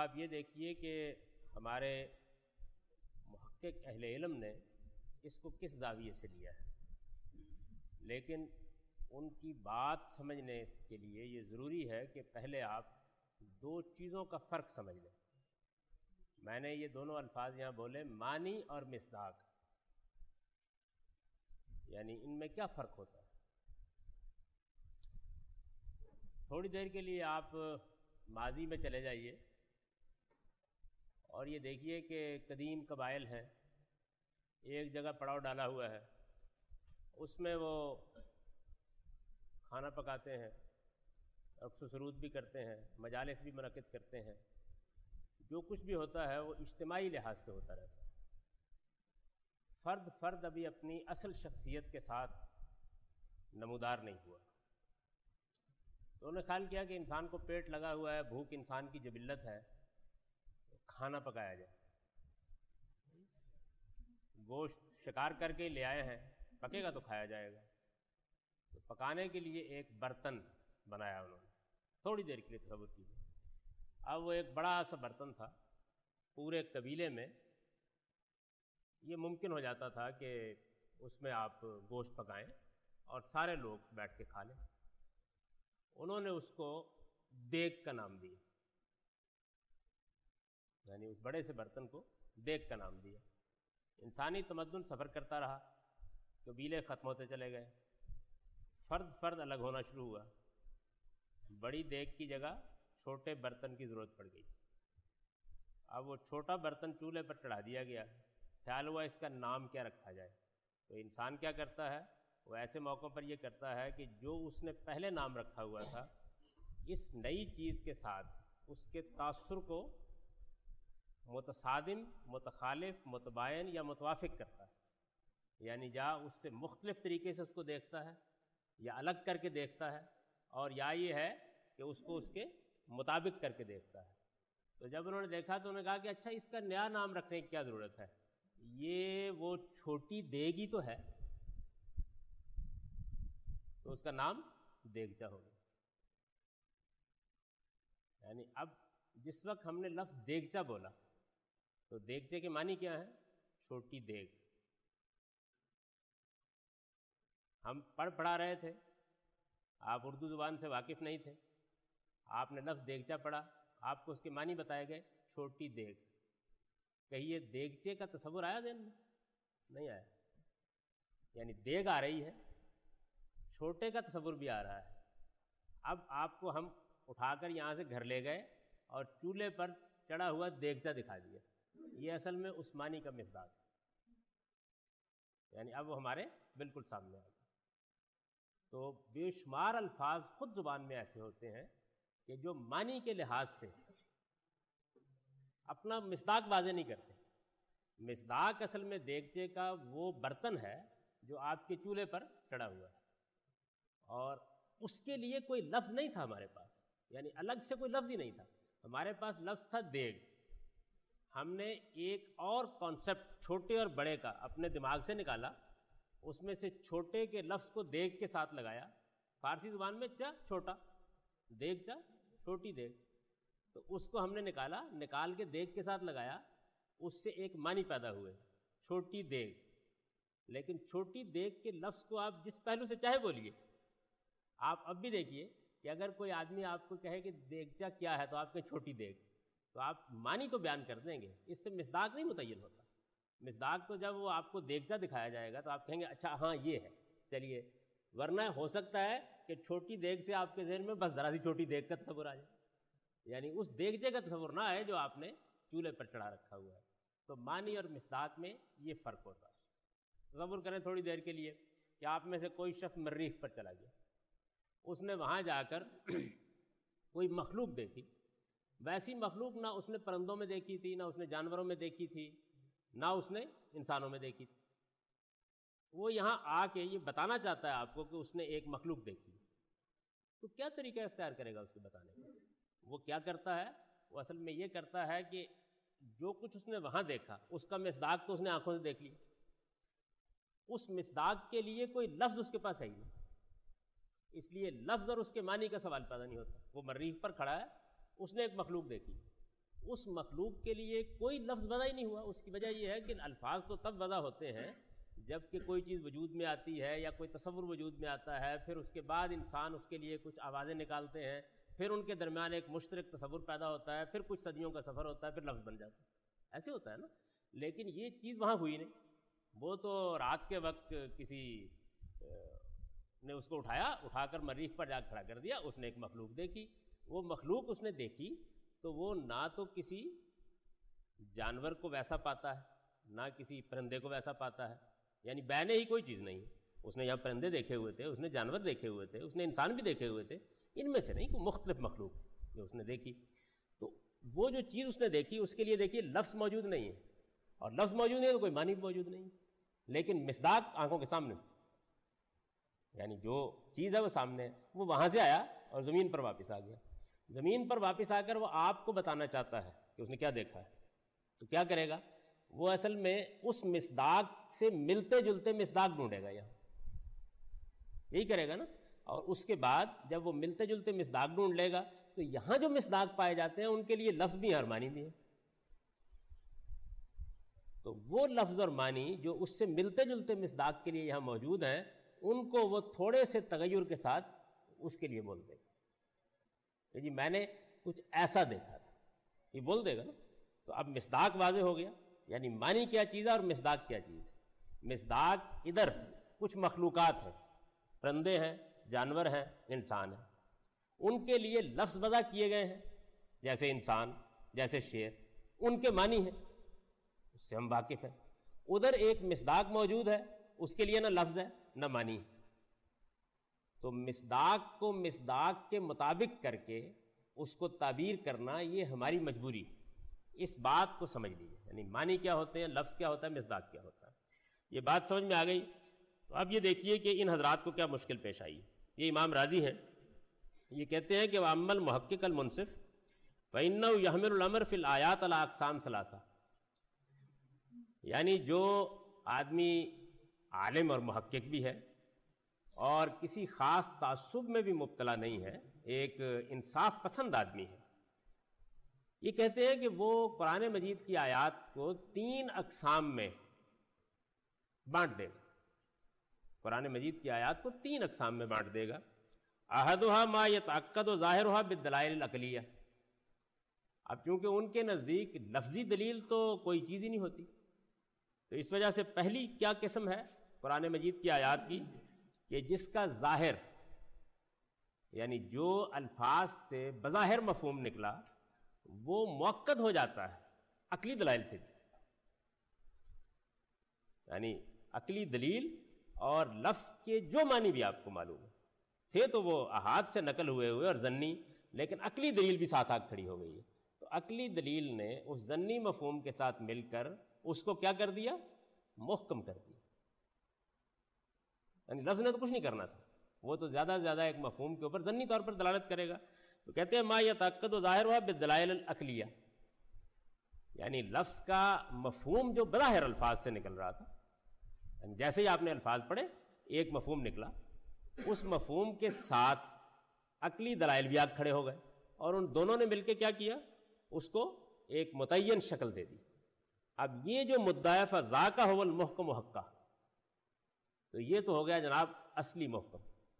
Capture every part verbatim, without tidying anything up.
آپ یہ دیکھیے کہ ہمارے محقق اہل علم نے اس کو کس زاویے سے لیا ہے، لیکن ان کی بات سمجھنے کے لیے یہ ضروری ہے کہ پہلے آپ دو چیزوں کا فرق سمجھ لیں۔ میں نے یہ دونوں الفاظ یہاں بولے، معنی اور مصداق، یعنی ان میں کیا فرق ہوتا ہے۔ تھوڑی دیر کے لیے آپ ماضی میں چلے جائیے اور یہ دیکھیے کہ قدیم قبائل ہیں، ایک جگہ پڑاؤ ڈالا ہوا ہے، اس میں وہ کھانا پکاتے ہیں، رقص و سرود بھی کرتے ہیں، مجالس بھی منعقد کرتے ہیں، جو کچھ بھی ہوتا ہے وہ اجتماعی لحاظ سے ہوتا رہتا ہے۔ فرد فرد ابھی اپنی اصل شخصیت کے ساتھ نمودار نہیں ہوا، تو انہوں نے خیال کیا کہ انسان کو پیٹ لگا ہوا ہے، بھوک انسان کی جبلت ہے، کھانا پکایا جائے۔ گوشت شکار کر کے لے آئے ہیں، پکے گا تو کھایا جائے گا، تو پکانے کے لیے ایک برتن بنایا انہوں نے۔ تھوڑی دیر کے لیے تصور کیجیے، اب وہ ایک بڑا سا برتن تھا، پورے قبیلے میں یہ ممکن ہو جاتا تھا کہ اس میں آپ گوشت پکائیں اور سارے لوگ بیٹھ کے کھا لیں۔ انہوں نے اس کو دیگ کا نام دیا، یعنی اس بڑے سے برتن کو دیگ کا نام دیا۔ انسانی تمدن سفر کرتا رہا، قبیلے ختم ہوتے چلے گئے، فرد فرد الگ ہونا شروع ہوا، بڑی دیگ کی جگہ چھوٹے برتن کی ضرورت پڑ گئی۔ اب وہ چھوٹا برتن چولہے پر چڑھا دیا گیا، خیال ہوا اس کا نام کیا رکھا جائے۔ تو انسان کیا کرتا ہے، وہ ایسے موقعوں پر یہ کرتا ہے کہ جو اس نے پہلے نام رکھا ہوا تھا، اس نئی چیز کے ساتھ اس کے تاثر کو متصادم، متخالف، متباین یا متوافق کرتا ہے، یعنی جا اس سے مختلف طریقے سے اس کو دیکھتا ہے، یا الگ کر کے دیکھتا ہے، اور یا یہ ہے کہ اس کو اس کے مطابق کر کے دیکھتا ہے۔ تو جب انہوں نے دیکھا تو انہوں نے کہا کہ اچھا اس کا نیا نام رکھنے کی کیا ضرورت ہے، یہ وہ چھوٹی دیگ ہی تو ہے، تو اس کا نام دیگچا ہو گیا۔ یعنی اب جس وقت ہم نے لفظ دیگچا بولا تو دیگچے کے معنی کیا ہے، چھوٹی دیگ۔ ہم پڑھ پڑھا رہے تھے، آپ اردو زبان سے واقف نہیں تھے، آپ نے لفظ دیگچا پڑھا، آپ کو اس کے معنی بتائے گئے، چھوٹی دیگ۔ کہیے دیگچے کا تصور آیا ذہن میں؟ نہیں آیا، یعنی دیگ آ رہی ہے، چھوٹے کا تصور بھی آ رہا ہے۔ اب آپ کو ہم اٹھا کر یہاں سے گھر لے گئے اور چولہے پر چڑھا ہوا دیگچا دکھا دیا، یہ اصل میں عثمانی کا مصداق ہے، یعنی اب وہ ہمارے بالکل سامنے آ گیا۔ تو بے شمار الفاظ خود زبان میں ایسے ہوتے ہیں کہ جو معنی کے لحاظ سے اپنا مصداق واضح نہیں کرتے۔ مصداق اصل میں دیگچے کا وہ برتن ہے جو آپ کے چولہے پر چڑھا ہوا ہے، اور اس کے لیے کوئی لفظ نہیں تھا ہمارے پاس، یعنی الگ سے کوئی لفظ ہی نہیں تھا، ہمارے پاس لفظ تھا دیگ۔ ہم نے ایک اور کانسیپٹ چھوٹے اور بڑے کا اپنے دماغ سے نکالا، اس میں سے چھوٹے کے لفظ کو دیگ کے ساتھ لگایا، فارسی زبان میں چا چھوٹا، دیگ چا چھوٹی دیگ، تو اس کو ہم نے نکالا، نکال کے دیگ کے ساتھ لگایا، اس سے ایک معنی پیدا ہوئے، چھوٹی دیگ۔ لیکن چھوٹی دیگ کے لفظ کو آپ جس پہلو سے چاہے بولیے، آپ اب بھی دیکھیے کہ اگر کوئی آدمی آپ کو کہے کہ دیگچا کیا ہے تو آپ کہیں چھوٹی دیگ، تو آپ معنی تو بیان کر دیں گے، اس سے مصداق نہیں متعین ہوتا۔ مصداق تو جب وہ آپ کو دیگچا دکھایا جائے گا تو آپ کہیں گے اچھا ہاں یہ ہے، چلیے، ورنہ ہو سکتا ہے کہ چھوٹی دیگ سے آپ کے ذہن میں بس ذرا سی چھوٹی دیگ کا تصور آ جائے، یعنی اس دیگچے کا تصور نہ آئے جو آپ نے چولہے پر چڑھا رکھا ہوا ہے۔ تو معنی اور مصداق میں یہ فرق ہوتا ہے۔ تصور کریں تھوڑی دیر کے لیے کہ آپ میں سے کوئی شخص مریخ پر چلا گیا، اس نے وہاں جا کر کوئی مخلوق دیکھی، ویسی مخلوق نہ اس نے پرندوں میں دیکھی تھی، نہ اس نے جانوروں میں دیکھی تھی، نہ اس نے انسانوں میں دیکھی تھی۔ وہ یہاں آ کے یہ بتانا چاہتا ہے آپ کو کہ اس نے ایک مخلوق دیکھی، تو کیا طریقہ اختیار کرے گا اس کو بتانے کا؟ وہ کیا کرتا ہے، وہ اصل میں یہ کرتا ہے کہ جو کچھ اس نے وہاں دیکھا اس کا مصداق تو اس نے آنکھوں سے دیکھ لیا، اس مصداق کے لیے کوئی لفظ اس کے پاس ہے ہی نہیں، اس لیے لفظ اور اس کے معنی کا سوال پیدا نہیں ہوتا۔ وہ مریخ پر کھڑا ہے، اس نے ایک مخلوق دیکھی، اس مخلوق کے لیے کوئی لفظ وضع ہی نہیں ہوا. اس کی وجہ یہ ہے کہ الفاظ تو تب وضع ہوتے ہیں جب کہ کوئی چیز وجود میں آتی ہے یا کوئی تصور وجود میں آتا ہے، پھر اس کے بعد انسان اس کے لیے کچھ آوازیں نکالتے ہیں، پھر ان کے درمیان ایک مشترک تصور پیدا ہوتا ہے، پھر کچھ صدیوں کا سفر ہوتا ہے، پھر لفظ بن جاتا ہے. ایسے ہوتا ہے نا. لیکن یہ چیز وہاں ہوئی نہیں. وہ تو رات کے وقت کسی نے اس کو اٹھایا، اٹھا کر مریخ پر جا کھڑا کر دیا. اس نے ایک مخلوق دیکھی. وہ مخلوق اس نے دیکھی تو وہ نہ تو کسی جانور کو ویسا پاتا ہے، نہ کسی پرندے کو ویسا پاتا ہے. یعنی بینے ہی کوئی چیز نہیں. اس نے یہاں پرندے دیکھے ہوئے تھے، اس نے جانور دیکھے ہوئے تھے، اس نے انسان بھی دیکھے ہوئے تھے. ان میں سے نہیں، کوئی مختلف مخلوق تھی جو اس نے دیکھی. تو وہ جو چیز اس نے دیکھی اس کے لیے دیکھیے لفظ موجود نہیں ہے، اور لفظ موجود نہیں ہے تو کوئی معنی بھی موجود نہیں. لیکن مصداق آنکھوں کے سامنے، یعنی جو چیز ہے وہ سامنے ہے. وہ وہاں سے آیا اور زمین پر واپس آ گیا. زمین پر واپس آ کر وہ آپ کو بتانا چاہتا ہے کہ اس نے کیا دیکھا ہے. تو کیا کرے گا؟ وہ اصل میں اس مصداق سے ملتے جلتے مصداق ڈھونڈے گا. یہاں یہی کرے گا نا. اور اس کے بعد جب وہ ملتے جلتے مصداق ڈھونڈ لے گا تو یہاں جو مصداق پائے جاتے ہیں ان کے لیے لفظ بھی اور معنی بھی ہے. تو وہ لفظ اور معنی جو اس سے ملتے جلتے مصداق کے لیے یہاں موجود ہیں، ان کو وہ تھوڑے سے تغیر کے ساتھ اس کے لیے بول دے گا کہ جی میں نے کچھ ایسا دیکھا تھا. یہ بول دے گا نا. تو اب مصداق واضح ہو گیا، یعنی معنی کیا چیز ہے اور مصداق کیا چیز ہے. مصداق ادھر کچھ مخلوقات ہیں، پرندے ہیں، جانور ہیں، انسان ہیں. ان کے لیے لفظ وضع کیے گئے ہیں، جیسے انسان، جیسے شیر. ان کے معنی ہیں، اس سے ہم واقف ہیں. ادھر ایک مصداق موجود ہے، اس کے لیے نہ لفظ ہے نہ معنی ہے. تو مصداق کو مصداق کے مطابق کر کے اس کو تعبیر کرنا یہ ہماری مجبوری ہے. اس بات کو سمجھ لیجیے. یعنی معنی کیا ہوتے ہیں، لفظ کیا ہوتا ہے، مصداق کیا ہوتا ہے. یہ بات سمجھ میں آ گئی. تو اب یہ دیکھیے کہ ان حضرات کو کیا مشکل پیش آئی. یہ امام راضی ہیں، یہ کہتے ہیں کہ وَأَمَّا الْمُحَقِّقُ الْمُنصِفُ فَإِنَّهُ يَحْمِلُ الْأَمْرَ فِي الْآيَاتِ عَلَىٰ أَقْسَامٍ ثَلَاثَةٍ. یعنی جو آدمی عالم اور محقق بھی ہے اور کسی خاص تعصب میں بھی مبتلا نہیں ہے، ایک انصاف پسند آدمی ہے، یہ کہتے ہیں کہ وہ قرآن مجید کی آیات کو تین اقسام میں بانٹ دے گا. قرآن مجید کی آیات کو تین اقسام میں بانٹ دے گا. احدھا ما یتعقد ظاہرھا بالدلائل العقلیہ. اب چونکہ ان کے نزدیک لفظی دلیل تو کوئی چیز ہی نہیں ہوتی، تو اس وجہ سے پہلی کیا قسم ہے قرآن مجید کی آیات کی کہ جس کا ظاہر، یعنی جو الفاظ سے بظاہر مفہوم نکلا وہ مؤکد ہو جاتا ہے عقلی دلائل سے. یعنی عقلی دلیل اور لفظ کے جو معنی بھی آپ کو معلوم تھے تو وہ احاد سے نقل ہوئے ہوئے اور ظنی، لیکن عقلی دلیل بھی ساتھ آ کھڑی ہو گئی ہے. تو عقلی دلیل نے اس ظنی مفہوم کے ساتھ مل کر اس کو کیا کر دیا؟ محکم کر دیا. یعنی لفظ نے تو کچھ نہیں کرنا تھا، وہ تو زیادہ سے زیادہ ایک مفہوم کے اوپر ظنی طور پر دلالت کرے گا. تو کہتے ہیں ما یتعقد ظاہرھا بالدلائل العقلیہ، یعنی لفظ کا مفہوم جو بظاہر الفاظ سے نکل رہا تھا، یعنی جیسے ہی آپ نے الفاظ پڑھے ایک مفہوم نکلا، اس مفہوم کے ساتھ عقلی دلائل بھی آ کھڑے ہو گئے اور ان دونوں نے مل کے کیا کیا؟ اس کو ایک متعین شکل دے دی. اب یہ جو مدعا فذاک هو المحکم حقا، تو یہ تو ہو گیا جناب اصلی محکم.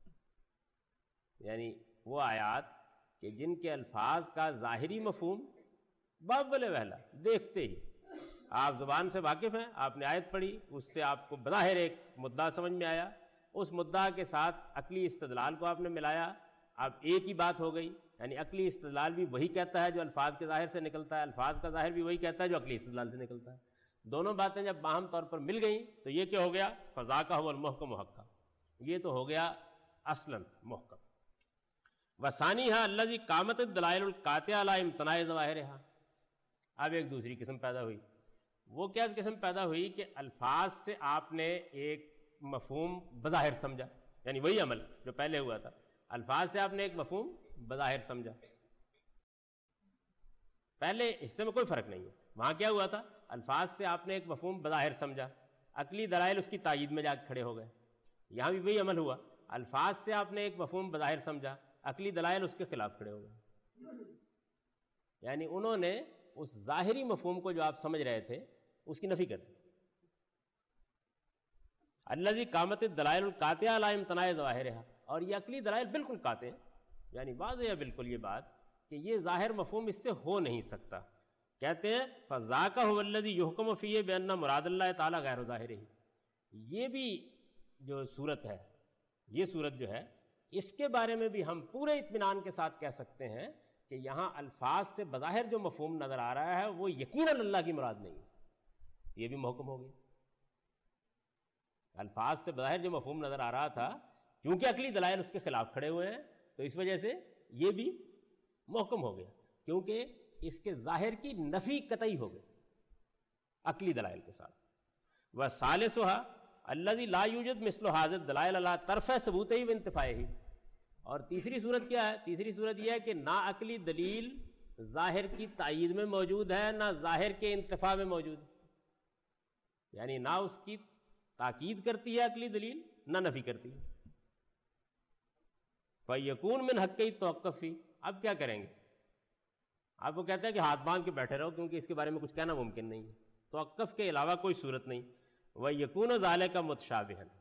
یعنی وہ آیات کہ جن کے الفاظ کا ظاہری مفہوم باول وہلا دیکھتے ہی آپ زبان سے واقف ہیں، آپ نے آیت پڑھی، اس سے آپ کو بظاہر ایک مدعا سمجھ میں آیا، اس مدعا کے ساتھ عقلی استدلال کو آپ نے ملایا، اب ایک ہی بات ہو گئی. یعنی عقلی استدلال بھی وہی کہتا ہے جو الفاظ کے ظاہر سے نکلتا ہے، الفاظ کا ظاہر بھی وہی کہتا ہے جو عقلی استدلال سے نکلتا ہے. دونوں باتیں جب باہم طور پر مل گئیں تو یہ کیا ہو گیا؟ فذاک هو المحکم حقا. یہ تو ہو گیا اصلاً محکم. وثانیھا الذی قامت الدلائل القاطعہ علی امتناع ظواہرھا. اب ایک دوسری قسم پیدا ہوئی. وہ کیا قسم پیدا ہوئی کہ الفاظ سے آپ نے ایک مفہوم بظاہر سمجھا، یعنی وہی عمل جو پہلے ہوا تھا، الفاظ سے آپ نے ایک مفہوم بظاہر سمجھا. پہلے حصے میں کوئی فرق نہیں ہے، وہاں کیا ہوا تھا؟ الفاظ سے آپ نے ایک مفہوم بظاہر سمجھا، عقلی دلائل اس کی تائید میں جا کے کھڑے ہو گئے. یہاں بھی وہی عمل ہوا، الفاظ سے آپ نے ایک مفہوم بظاہر سمجھا، عقلی دلائل اس کے خلاف کھڑے ہو گئے. یعنی انہوں نے اس ظاہری مفہوم کو جو آپ سمجھ رہے تھے اس کی نفی کر دی. الذی قامت الدلائل القاطعہ علی امتناع ظواہرہا، اور یہ عقلی دلائل بالکل قاطع ہیں، یعنی واضح ہے بالکل یہ بات کہ یہ ظاہر مفہوم اس سے ہو نہیں سکتا. کہتے ہیں فذاک هو الذی یحکم فیہ بان مراد اللہ تعالی غیر ظاہرہ. یہ بھی جو صورت ہے، یہ صورت جو ہے، اس کے بارے میں بھی ہم پورے اطمینان کے ساتھ کہہ سکتے ہیں کہ یہاں الفاظ سے بظاہر جو مفہوم نظر آ رہا ہے وہ یقیناً اللہ کی مراد نہیں ہے. یہ بھی محکم ہو گیا. الفاظ سے بظاہر جو مفہوم نظر آ رہا تھا، کیونکہ عقلی دلائل اس کے خلاف کھڑے ہوئے ہیں تو اس وجہ سے یہ بھی محکم ہو گیا، کیونکہ اس کے ظاہر کی نفی قطعی ہو گئی عقلی دلائل کے ساتھ. وَثَالِثُهَا الَّذِي لَا يُوجَدُ مِثْلُ هَذِهِ الدَّلَائِلِ عَلَىٰ طَرْفِ ثُبُوتِهِ وَانْتِفَائِهِ. اور تیسری صورت کیا ہے؟ تیسری صورت یہ ہے کہ نہ عقلی دلیل ظاہر کی تائید میں موجود ہے، نہ ظاہر کے انتفاع میں موجود ہے. یعنی نہ اس کی تاکید کرتی ہے عقلی دلیل، نہ نفی کرتی ہے. فَيَكُونُ مِنْ حَقِّ التَّوَقُّفِ فِيهِ. اب کیا کریں گے؟ آپ کو کہتے ہیں کہ ہاتھ باندھ کے بیٹھے رہو کیونکہ اس کے بارے میں کچھ کہنا ممکن نہیں ہے. توقف کے علاوہ کوئی صورت نہیں. وَيَكُونُ ذَلِكَ مُتَشَابِهًا.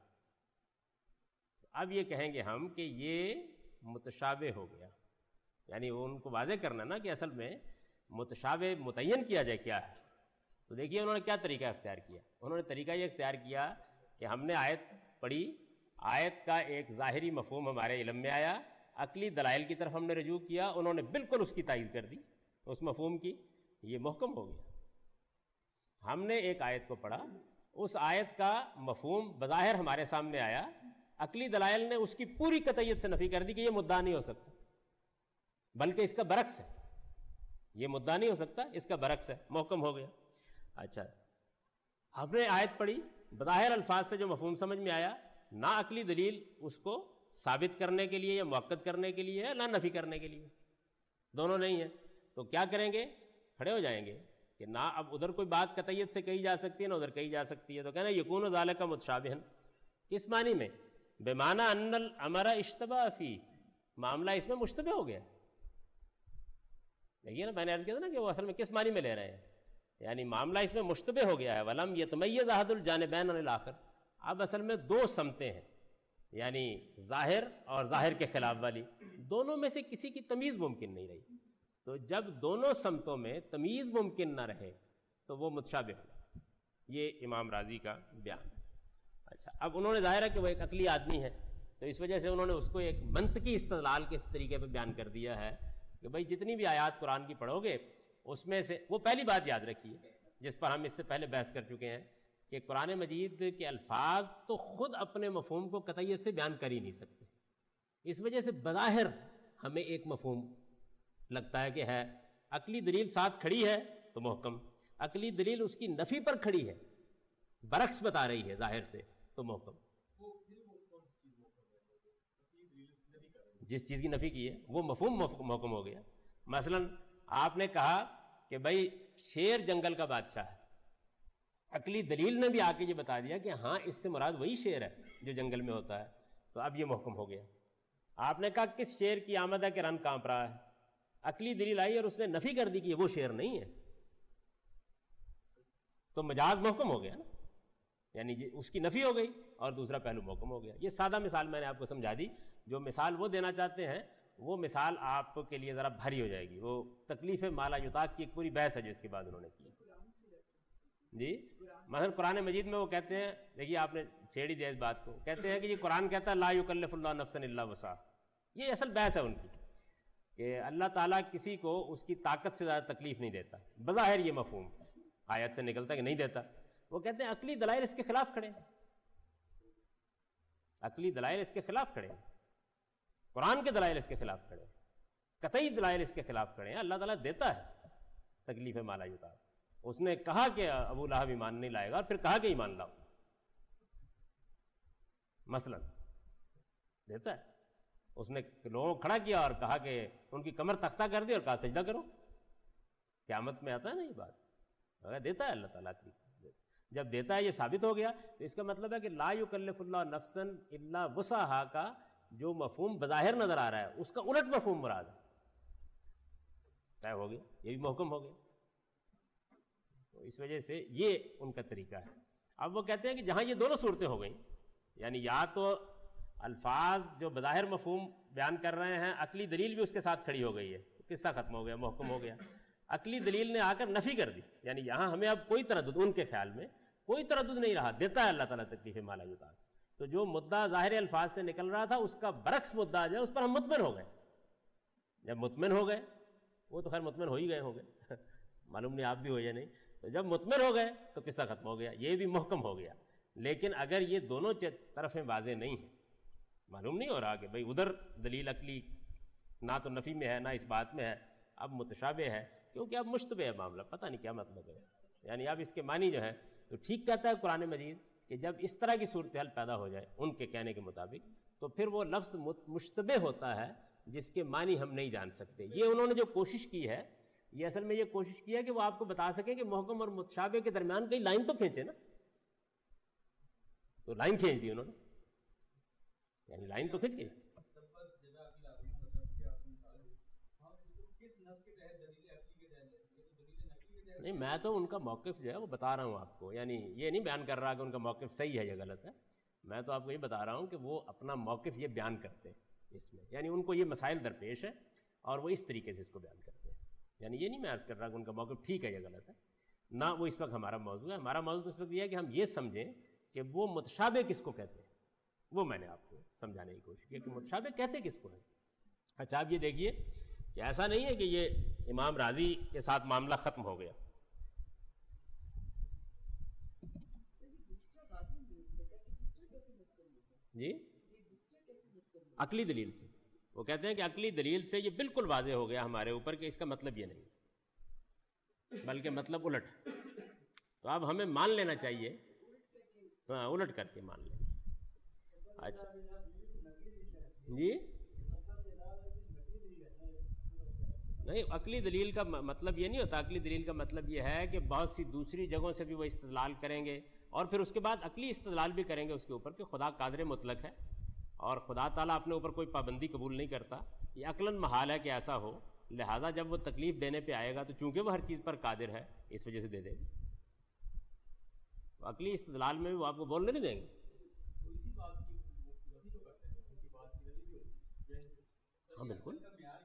اب یہ کہیں گے ہم کہ یہ متشابہ ہو گیا، یعنی وہ ان کو واضح کرنا نا کہ اصل میں متشابہ متعین کیا جائے کیا ہے. تو دیکھیے انہوں نے کیا طریقہ اختیار کیا. انہوں نے طریقہ یہ اختیار کیا کہ ہم نے آیت پڑھی، آیت کا ایک ظاہری مفہوم ہمارے علم میں آیا، عقلی دلائل کی طرف ہم نے رجوع کیا، انہوں نے بالکل اس کی تائید کر دی اس مفہوم کی، یہ محکم ہو گیا. ہم نے ایک آیت کو پڑھا، اس آیت کا مفہوم بظاہر ہمارے سامنے آیا، عقلی دلائل نے اس کی پوری قطعیت سے نفی کر دی کہ یہ مدعا نہیں ہو سکتا، بلکہ اس کا برعکس ہے، یہ مدعا نہیں ہو سکتا، اس کا برعکس ہے، محکم ہو گیا. اچھا، ہم نے آیت پڑھی، بظاہر الفاظ سے جو مفہوم سمجھ میں آیا، نہ عقلی دلیل اس کو ثابت کرنے کے لیے یا مؤکد کرنے کے لیے ہے، نہ نفی کرنے کے لیے، دونوں نہیں ہے. تو کیا کریں گے؟ کھڑے ہو جائیں گے کہ نہ اب ادھر کوئی بات قطعیت سے کہی جا سکتی ہے، نہ ادھر کہی جا سکتی ہے. تو کہنا یکون ذالک متشابہا، کس معنی میں؟ بمعنی ان الامر اشتبہ فی، معاملہ اس میں مشتبہ ہو گیا. دیکھیے نا، میں نے عرض کیا تھا نا کہ وہ اصل میں کس معنی میں لے رہے ہیں، یعنی معاملہ اس میں مشتبہ ہو گیا ہے. ولم یتمیز احد الجانبین عن الاخر. اب اصل میں دو سمتیں ہیں، یعنی ظاہر اور ظاہر کے خلاف والی، دونوں میں سے کسی کی تمیز ممکن نہیں رہی. تو جب دونوں سمتوں میں تمیز ممکن نہ رہے تو وہ متشابہ ہو. یہ امام راضی کا بیان. اچھا، اب انہوں نے ظاہر ہے کہ وہ ایک عقلی آدمی ہے، تو اس وجہ سے انہوں نے اس کو ایک منطقی استدلال کے اس طریقے پہ بیان کر دیا ہے کہ بھائی جتنی بھی آیات قرآن کی پڑھو گے اس میں سے، وہ پہلی بات یاد رکھیے جس پر ہم اس سے پہلے بحث کر چکے ہیں کہ قرآن مجید کے الفاظ تو خود اپنے مفہوم کو قطعیت سے بیان کر ہی نہیں سکتے. اس وجہ سے بظاہر ہمیں ایک مفہوم لگتا ہے کہ ہے، عقلی دلیل ساتھ کھڑی ہے تو محکم، عقلی دلیل اس کی نفی پر کھڑی ہے، برعکس بتا رہی ہے ظاہر سے، تو محکم. جس چیز کی نفی کی ہے وہ مفہوم محکم ہو گیا. مثلا آپ نے کہا کہ بھائی شیر جنگل کا بادشاہ ہے، عقلی دلیل نے بھی آ کے یہ بتا دیا کہ ہاں اس سے مراد وہی شیر ہے جو جنگل میں ہوتا ہے، تو اب یہ محکم ہو گیا. آپ نے کہا کس شیر کی آمد ہے کہ رن کانپ رہا ہے، عقلی دلیل آئی اور اس نے نفی کر دی کہ یہ وہ شیر نہیں ہے، تو مجاز محکم ہو گیا نا، یعنی اس کی نفی ہو گئی اور دوسرا پہلو محکم ہو گیا. یہ سادہ مثال میں نے آپ کو سمجھا دی. جو مثال وہ دینا چاہتے ہیں وہ مثال آپ کے لیے ذرا بھاری ہو جائے گی، وہ تکلیف مالا یطاق کی ایک پوری بحث ہے جو اس کے بعد انہوں نے کی. جی مثلا قرآن مجید میں وہ کہتے ہیں، دیکھیے آپ نے چھیڑ دیا اس بات کو، کہتے ہیں کہ یہ قرآن کہتا ہے لا یکلف اللہ نفسا الا وسعہا. یہ اصل بحث ہے ان کی کہ اللہ تعالیٰ کسی کو اس کی طاقت سے زیادہ تکلیف نہیں دیتا. بظاہر یہ مفہوم آیت سے نکلتا ہے کہ نہیں دیتا. وہ کہتے ہیں عقلی دلائل اس کے خلاف کھڑے ہیں، عقلی دلائل اس کے خلاف کھڑے ہیں، قرآن کے دلائل اس کے خلاف کھڑے ہیں، قطعی دلائل اس کے خلاف کھڑے ہیں. اللہ تعالیٰ دیتا ہے تکلیف مالا یطاق. اس نے کہا کہ ابو لہب ایمان نہیں لائے گا اور پھر کہا کہ ایمان لاؤ، مثلا دیتا ہے. اس نے لوگوں کو کھڑا کیا اور کہا کہ ان کی کمر تختہ کر دی اور کہا سجدہ کرو. قیامت میں آتا ہے نا یہ بات، دیتا ہے اللہ تعالیٰ کی. جب دیتا ہے یہ ثابت ہو گیا تو اس کا مطلب ہے کہ لا یکلف اللہ نفسا الا وسعہا کا جو مفہوم بظاہر نظر آ رہا ہے اس کا الٹ مفہوم مراد ہے، طے ہو گیا، یہ بھی محکم ہو گیا. اس وجہ سے یہ ان کا طریقہ ہے. اب وہ کہتے ہیں کہ جہاں یہ دونوں صورتیں ہو گئیں، یعنی یا تو الفاظ جو بظاہر مفہوم بیان کر رہے ہیں عقلی دلیل بھی اس کے ساتھ کھڑی ہو گئی ہے، قصہ ختم ہو گیا، محکم ہو گیا. عقلی دلیل نے آ کر نفی کر دی، یعنی یہاں ہمیں اب کوئی تردد، ان کے خیال میں کوئی تردد نہیں رہا، دیتا ہے اللہ تعالیٰ تکلیف ما لا یطاق. تو جو مدعا ظاہر الفاظ سے نکل رہا تھا اس کا برعکس مدعا جو ہے اس پر ہم مطمئن ہو گئے. جب مطمئن ہو گئے، وہ تو خیر مطمئن ہو ہی گئے ہوں گے معلوم نہیں آپ بھی ہو یا نہیں، تو جب مطمئن ہو گئے تو قصہ ختم ہو گیا، یہ بھی محکم ہو گیا. لیکن اگر یہ دونوں طرفیں واضح نہیں ہیں، معلوم نہیں ہو رہا کہ بھئی ادھر دلیل عقلی نہ تو نفی میں ہے نہ اس بات میں ہے، اب متشابہ ہے، کیونکہ اب مشتبہ ہے معاملہ، پتہ نہیں کیا مطلب ہے اس کا. یعنی اب اس کے معنی جو ہے تو ٹھیک کہتا ہے قرآن مجید کہ جب اس طرح کی صورتحال پیدا ہو جائے ان کے کہنے کے مطابق، تو پھر وہ لفظ مشتبہ ہوتا ہے جس کے معنی ہم نہیں جان سکتے. یہ انہوں نے جو کوشش کی ہے، یہ اصل میں یہ کوشش کی ہے کہ وہ آپ کو بتا سکیں کہ محکم اور متشابہ کے درمیان کئی لائن تو کھینچے نا. تو لائن کھینچ دی انہوں نے، یعنی لائن تو کھینچ گئی. نہیں، میں تو ان کا موقف جو ہے وہ بتا رہا ہوں آپ کو، یعنی یہ نہیں بیان کر رہا کہ ان کا موقف صحیح ہے یا غلط ہے. میں تو آپ کو یہ بتا رہا ہوں کہ وہ اپنا موقف یہ بیان کرتے ہیں اس میں، یعنی ان کو یہ مسائل درپیش ہے اور وہ اس طریقے سے اس کو بیان کرتے ہیں. یعنی یہ نہیں میں عرض کر رہا کہ ان کا موقف ٹھیک ہے یا غلط ہے، نہ وہ اس وقت ہمارا موضوع ہے. ہمارا موضوع اس وقت یہ ہے کہ ہم یہ سمجھیں کہ وہ متشابہ کس کو کہتے ہیں، وہ میں نے آپ کو سمجھانے کی کوشش کی کہ متشابہ کہتے کس کو ہیں. اچھا آپ یہ دیکھیے کہ ایسا نہیں ہے کہ یہ امام راضی کے ساتھ معاملہ ختم ہو گیا. جی عقلی دلیل سے، وہ کہتے ہیں کہ عقلی دلیل سے یہ بالکل واضح ہو گیا ہمارے اوپر کہ اس کا مطلب یہ نہیں بلکہ مطلب الٹ ہے. تو اب ہمیں مان لینا چاہیے، ہاں الٹ کر کے مان لیں. اچھا جی نہیں، عقلی دلیل کا مطلب یہ نہیں ہوتا. عقلی دلیل کا مطلب یہ ہے کہ بہت سی دوسری جگہوں سے بھی وہ استدلال کریں گے اور پھر اس کے بعد عقلی استدلال بھی کریں گے اس کے اوپر کہ خدا قادر مطلق ہے اور خدا تعالیٰ اپنے اوپر کوئی پابندی قبول نہیں کرتا، یہ عقلاً محال ہے کہ ایسا ہو، لہٰذا جب وہ تکلیف دینے پہ آئے گا تو چونکہ وہ ہر چیز پر قادر ہے اس وجہ سے دے دے گا. تو عقلی استدلال میں بھی وہ آپ کو بولنے نہیں دیں گے. ہاں بالکل،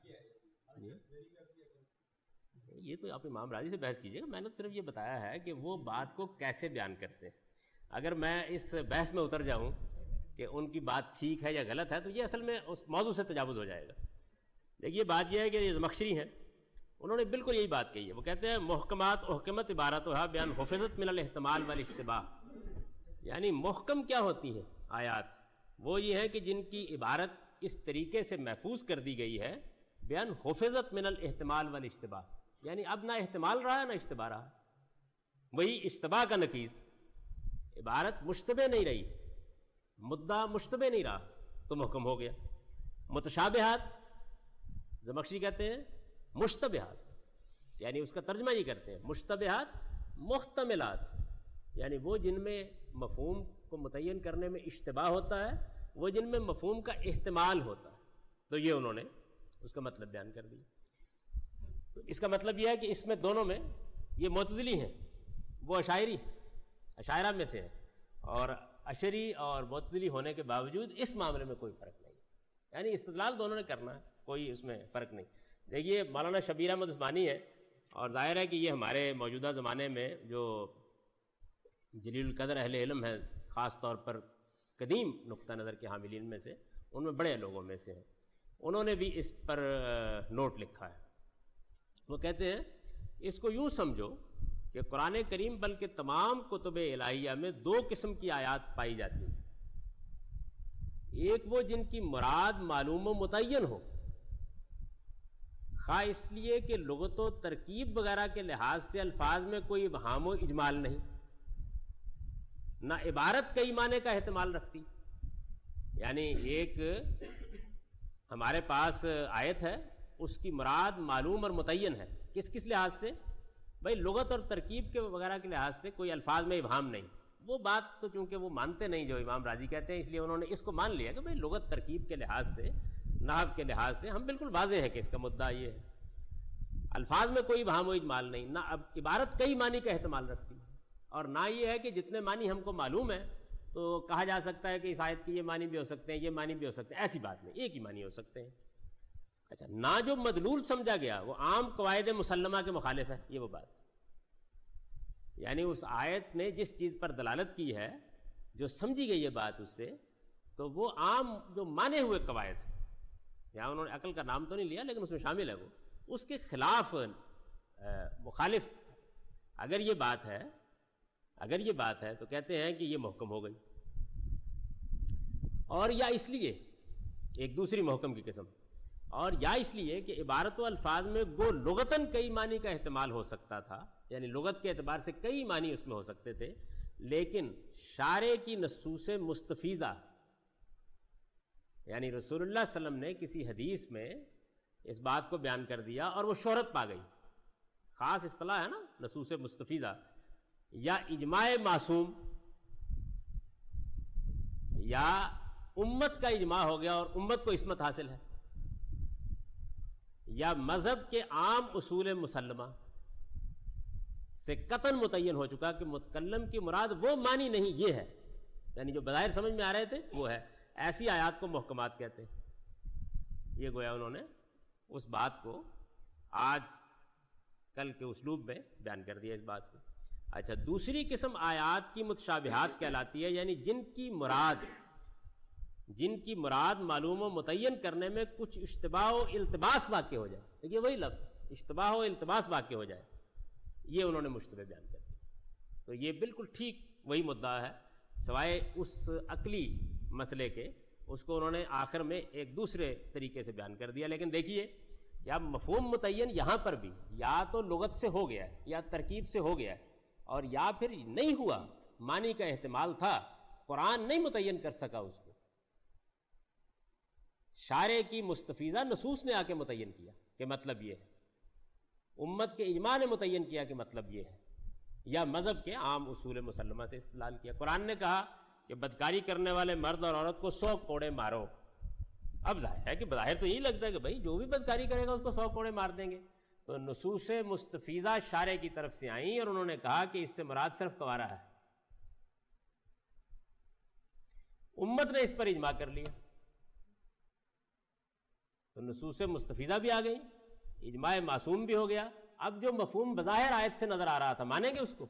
یہ تو آپ امام راضی سے بحث کیجیے گا. میں نے صرف یہ بتایا ہے کہ وہ بات کو کیسے بیان کرتے ہیں. اگر میں اس بحث میں اتر جاؤں کہ ان کی بات ٹھیک ہے یا غلط ہے تو یہ اصل میں اس موضوع سے تجاوز ہو جائے گا. دیکھیے بات یہ ہے کہ یہ زمخشری ہیں، انہوں نے بالکل یہی بات کہی ہے. وہ کہتے ہیں محکمات احکمت عبارتها بیان حفظت من الاحتمال والاشتباہ. یعنی محکم کیا ہوتی ہیں آیات؟ وہ یہ ہے کہ جن کی عبارت اس طریقے سے محفوظ کر دی گئی ہے، بیان حفظت من الاحتمال والاشتباہ، یعنی اب نہ احتمال رہا نہ اشتباہ رہا. وہی اشتباہ کا نقیض، عبارت مشتبہ نہیں رہی، مدعا مشتبہ نہیں رہا تو محکم ہو گیا. متشابہات زمخشری کہتے ہیں مشتبہات، یعنی اس کا ترجمہ یہ کرتے ہیں مشتبہات محتملات، یعنی وہ جن میں مفہوم کو متعین کرنے میں اشتباہ ہوتا ہے، وہ جن میں مفہوم کا احتمال ہوتا ہے. تو یہ انہوں نے اس کا مطلب بیان کر دیا. تو اس کا مطلب یہ ہے کہ اس میں دونوں میں یہ معتزلی ہیں، وہ اشاعری اشاعرہ میں سے ہیں، اور اشعری اور معتزلی ہونے کے باوجود اس معاملے میں کوئی فرق نہیں، یعنی استدلال دونوں نے کرنا ہے، کوئی اس میں فرق نہیں. دیکھیے مولانا شبیر احمد عثمانی ہے، اور ظاہر ہے کہ یہ ہمارے موجودہ زمانے میں جو جلیل القدر اہل علم ہیں، خاص طور پر قدیم نقطہ نظر کے حاملین میں سے، ان میں بڑے لوگوں میں سے ہیں. انہوں نے بھی اس پر نوٹ لکھا ہے. وہ کہتے ہیں اس کو یوں سمجھو کہ قرآن کریم بلکہ تمام کتب الہیہ میں دو قسم کی آیات پائی جاتی ہیں. ایک وہ جن کی مراد معلوم و متعین ہو، خواہ اس لیے کہ لغت و ترکیب وغیرہ کے لحاظ سے الفاظ میں کوئی ابہام و اجمال نہیں، نہ عبارت کئی معنی کا احتمال رکھتی. یعنی ایک ہمارے پاس آیت ہے، اس کی مراد معلوم اور متعین ہے، کس کس لحاظ سے؟ بھائی لغت اور ترکیب کے وغیرہ کے لحاظ سے کوئی الفاظ میں ابہام نہیں. وہ بات تو چونکہ وہ مانتے نہیں جو امام راضی کہتے ہیں، اس لیے انہوں نے اس کو مان لیا کہ بھئی لغت ترکیب کے لحاظ سے، نحو کے لحاظ سے ہم بالکل واضح ہے کہ اس کا مدعا یہ ہے. الفاظ میں کوئی وہاں وہ اجمال نہیں، نہ اب عبارت کئی معنی کا احتمال رکھتی ہے، اور نہ یہ ہے کہ جتنے معنی ہم کو معلوم ہے تو کہا جا سکتا ہے کہ اس آیت کے یہ معنی بھی ہو سکتے ہیں، یہ معنی بھی ہو سکتے ہیں، ایسی بات نہیں، ایک ہی معنی ہو سکتے ہیں۔ اچھا، نہ جو مدلول سمجھا گیا وہ عام قواعد مسلمہ کے مخالف ہے، یہ وہ بات ہے، یعنی اس آیت نے جس چیز پر دلالت کی ہے، جو سمجھی گئی ہے بات اس سے، تو وہ عام جو مانے ہوئے قواعد ہیں، یہاں انہوں نے عقل کا نام تو نہیں لیا لیکن اس میں شامل ہے، وہ اس کے خلاف مخالف اگر یہ بات ہے اگر یہ بات ہے تو کہتے ہیں کہ یہ محکم ہو گئی، اور یا اس لیے ایک دوسری محکم کی قسم، اور یا اس لیے کہ عبارت و الفاظ میں گو لغتاً کئی معنی کا احتمال ہو سکتا تھا، یعنی لغت کے اعتبار سے کئی معنی اس میں ہو سکتے تھے، لیکن شارع کی نصوص مستفیضہ، یعنی رسول اللہ صلی اللہ علیہ وسلم نے کسی حدیث میں اس بات کو بیان کر دیا اور وہ شہرت پا گئی، خاص اصطلاح ہے نا نصوص مستفیضہ، یا اجماع معصوم، یا امت کا اجماع ہو گیا اور امت کو عصمت حاصل ہے، یا مذہب کے عام اصول مسلمہ سے قطعاً متعین ہو چکا کہ متکلم کی مراد وہ معنی نہیں یہ ہے، یعنی جو بظاہر سمجھ میں آ رہے تھے وہ ہے، ایسی آیات کو محکمات کہتے ہیں۔ یہ گویا انہوں نے اس بات کو آج کل کے اسلوب میں بیان کر دیا اس بات کو۔ اچھا، دوسری قسم آیات کی متشابہات کہلاتی ہے، یعنی جن کی مراد جن کی مراد معلوم و متعین کرنے میں کچھ اشتباہ و التباس واقع ہو جائے، دیکھیے وہی لفظ اشتباہ و التباس واقع ہو جائے، یہ انہوں نے مشتبہ بیان کر دیا۔ تو یہ بالکل ٹھیک وہی مدعا ہے، سوائے اس عقلی مسئلے کے، اس کو انہوں نے آخر میں ایک دوسرے طریقے سے بیان کر دیا۔ لیکن دیکھیے یا مفہوم متعین یہاں پر بھی یا تو لغت سے ہو گیا ہے یا ترکیب سے ہو گیا ہے، اور یا پھر نہیں ہوا، معنی کا احتمال تھا، قرآن نہیں متعین کر سکا اس کو، شارع کی مستفیضہ نصوص نے آ کے متعین کیا کہ مطلب یہ ہے، امت کے اجماع نے متعین کیا کہ مطلب یہ ہے، یا مذہب کے عام اصول مسلمہ سے استدلال کیا۔ قرآن نے کہا کہ بدکاری کرنے والے مرد اور عورت کو سو کوڑے مارو، اب ظاہر ہے کہ بظاہر تو یہی لگتا ہے کہ بھائی جو بھی بدکاری کرے گا اس کو سو کوڑے مار دیں گے، تو نصوص مستفیضہ شارع کی طرف سے آئیں اور انہوں نے کہا کہ اس سے مراد صرف کوارہ ہے، امت نے اس پر اجماع کر لیا، تو نصوص مستفیضہ بھی آ گئی، اجماع معصوم بھی ہو گیا۔ اب جو مفہوم بظاہر آیت سے نظر آ رہا تھا مانیں گے اس کو؟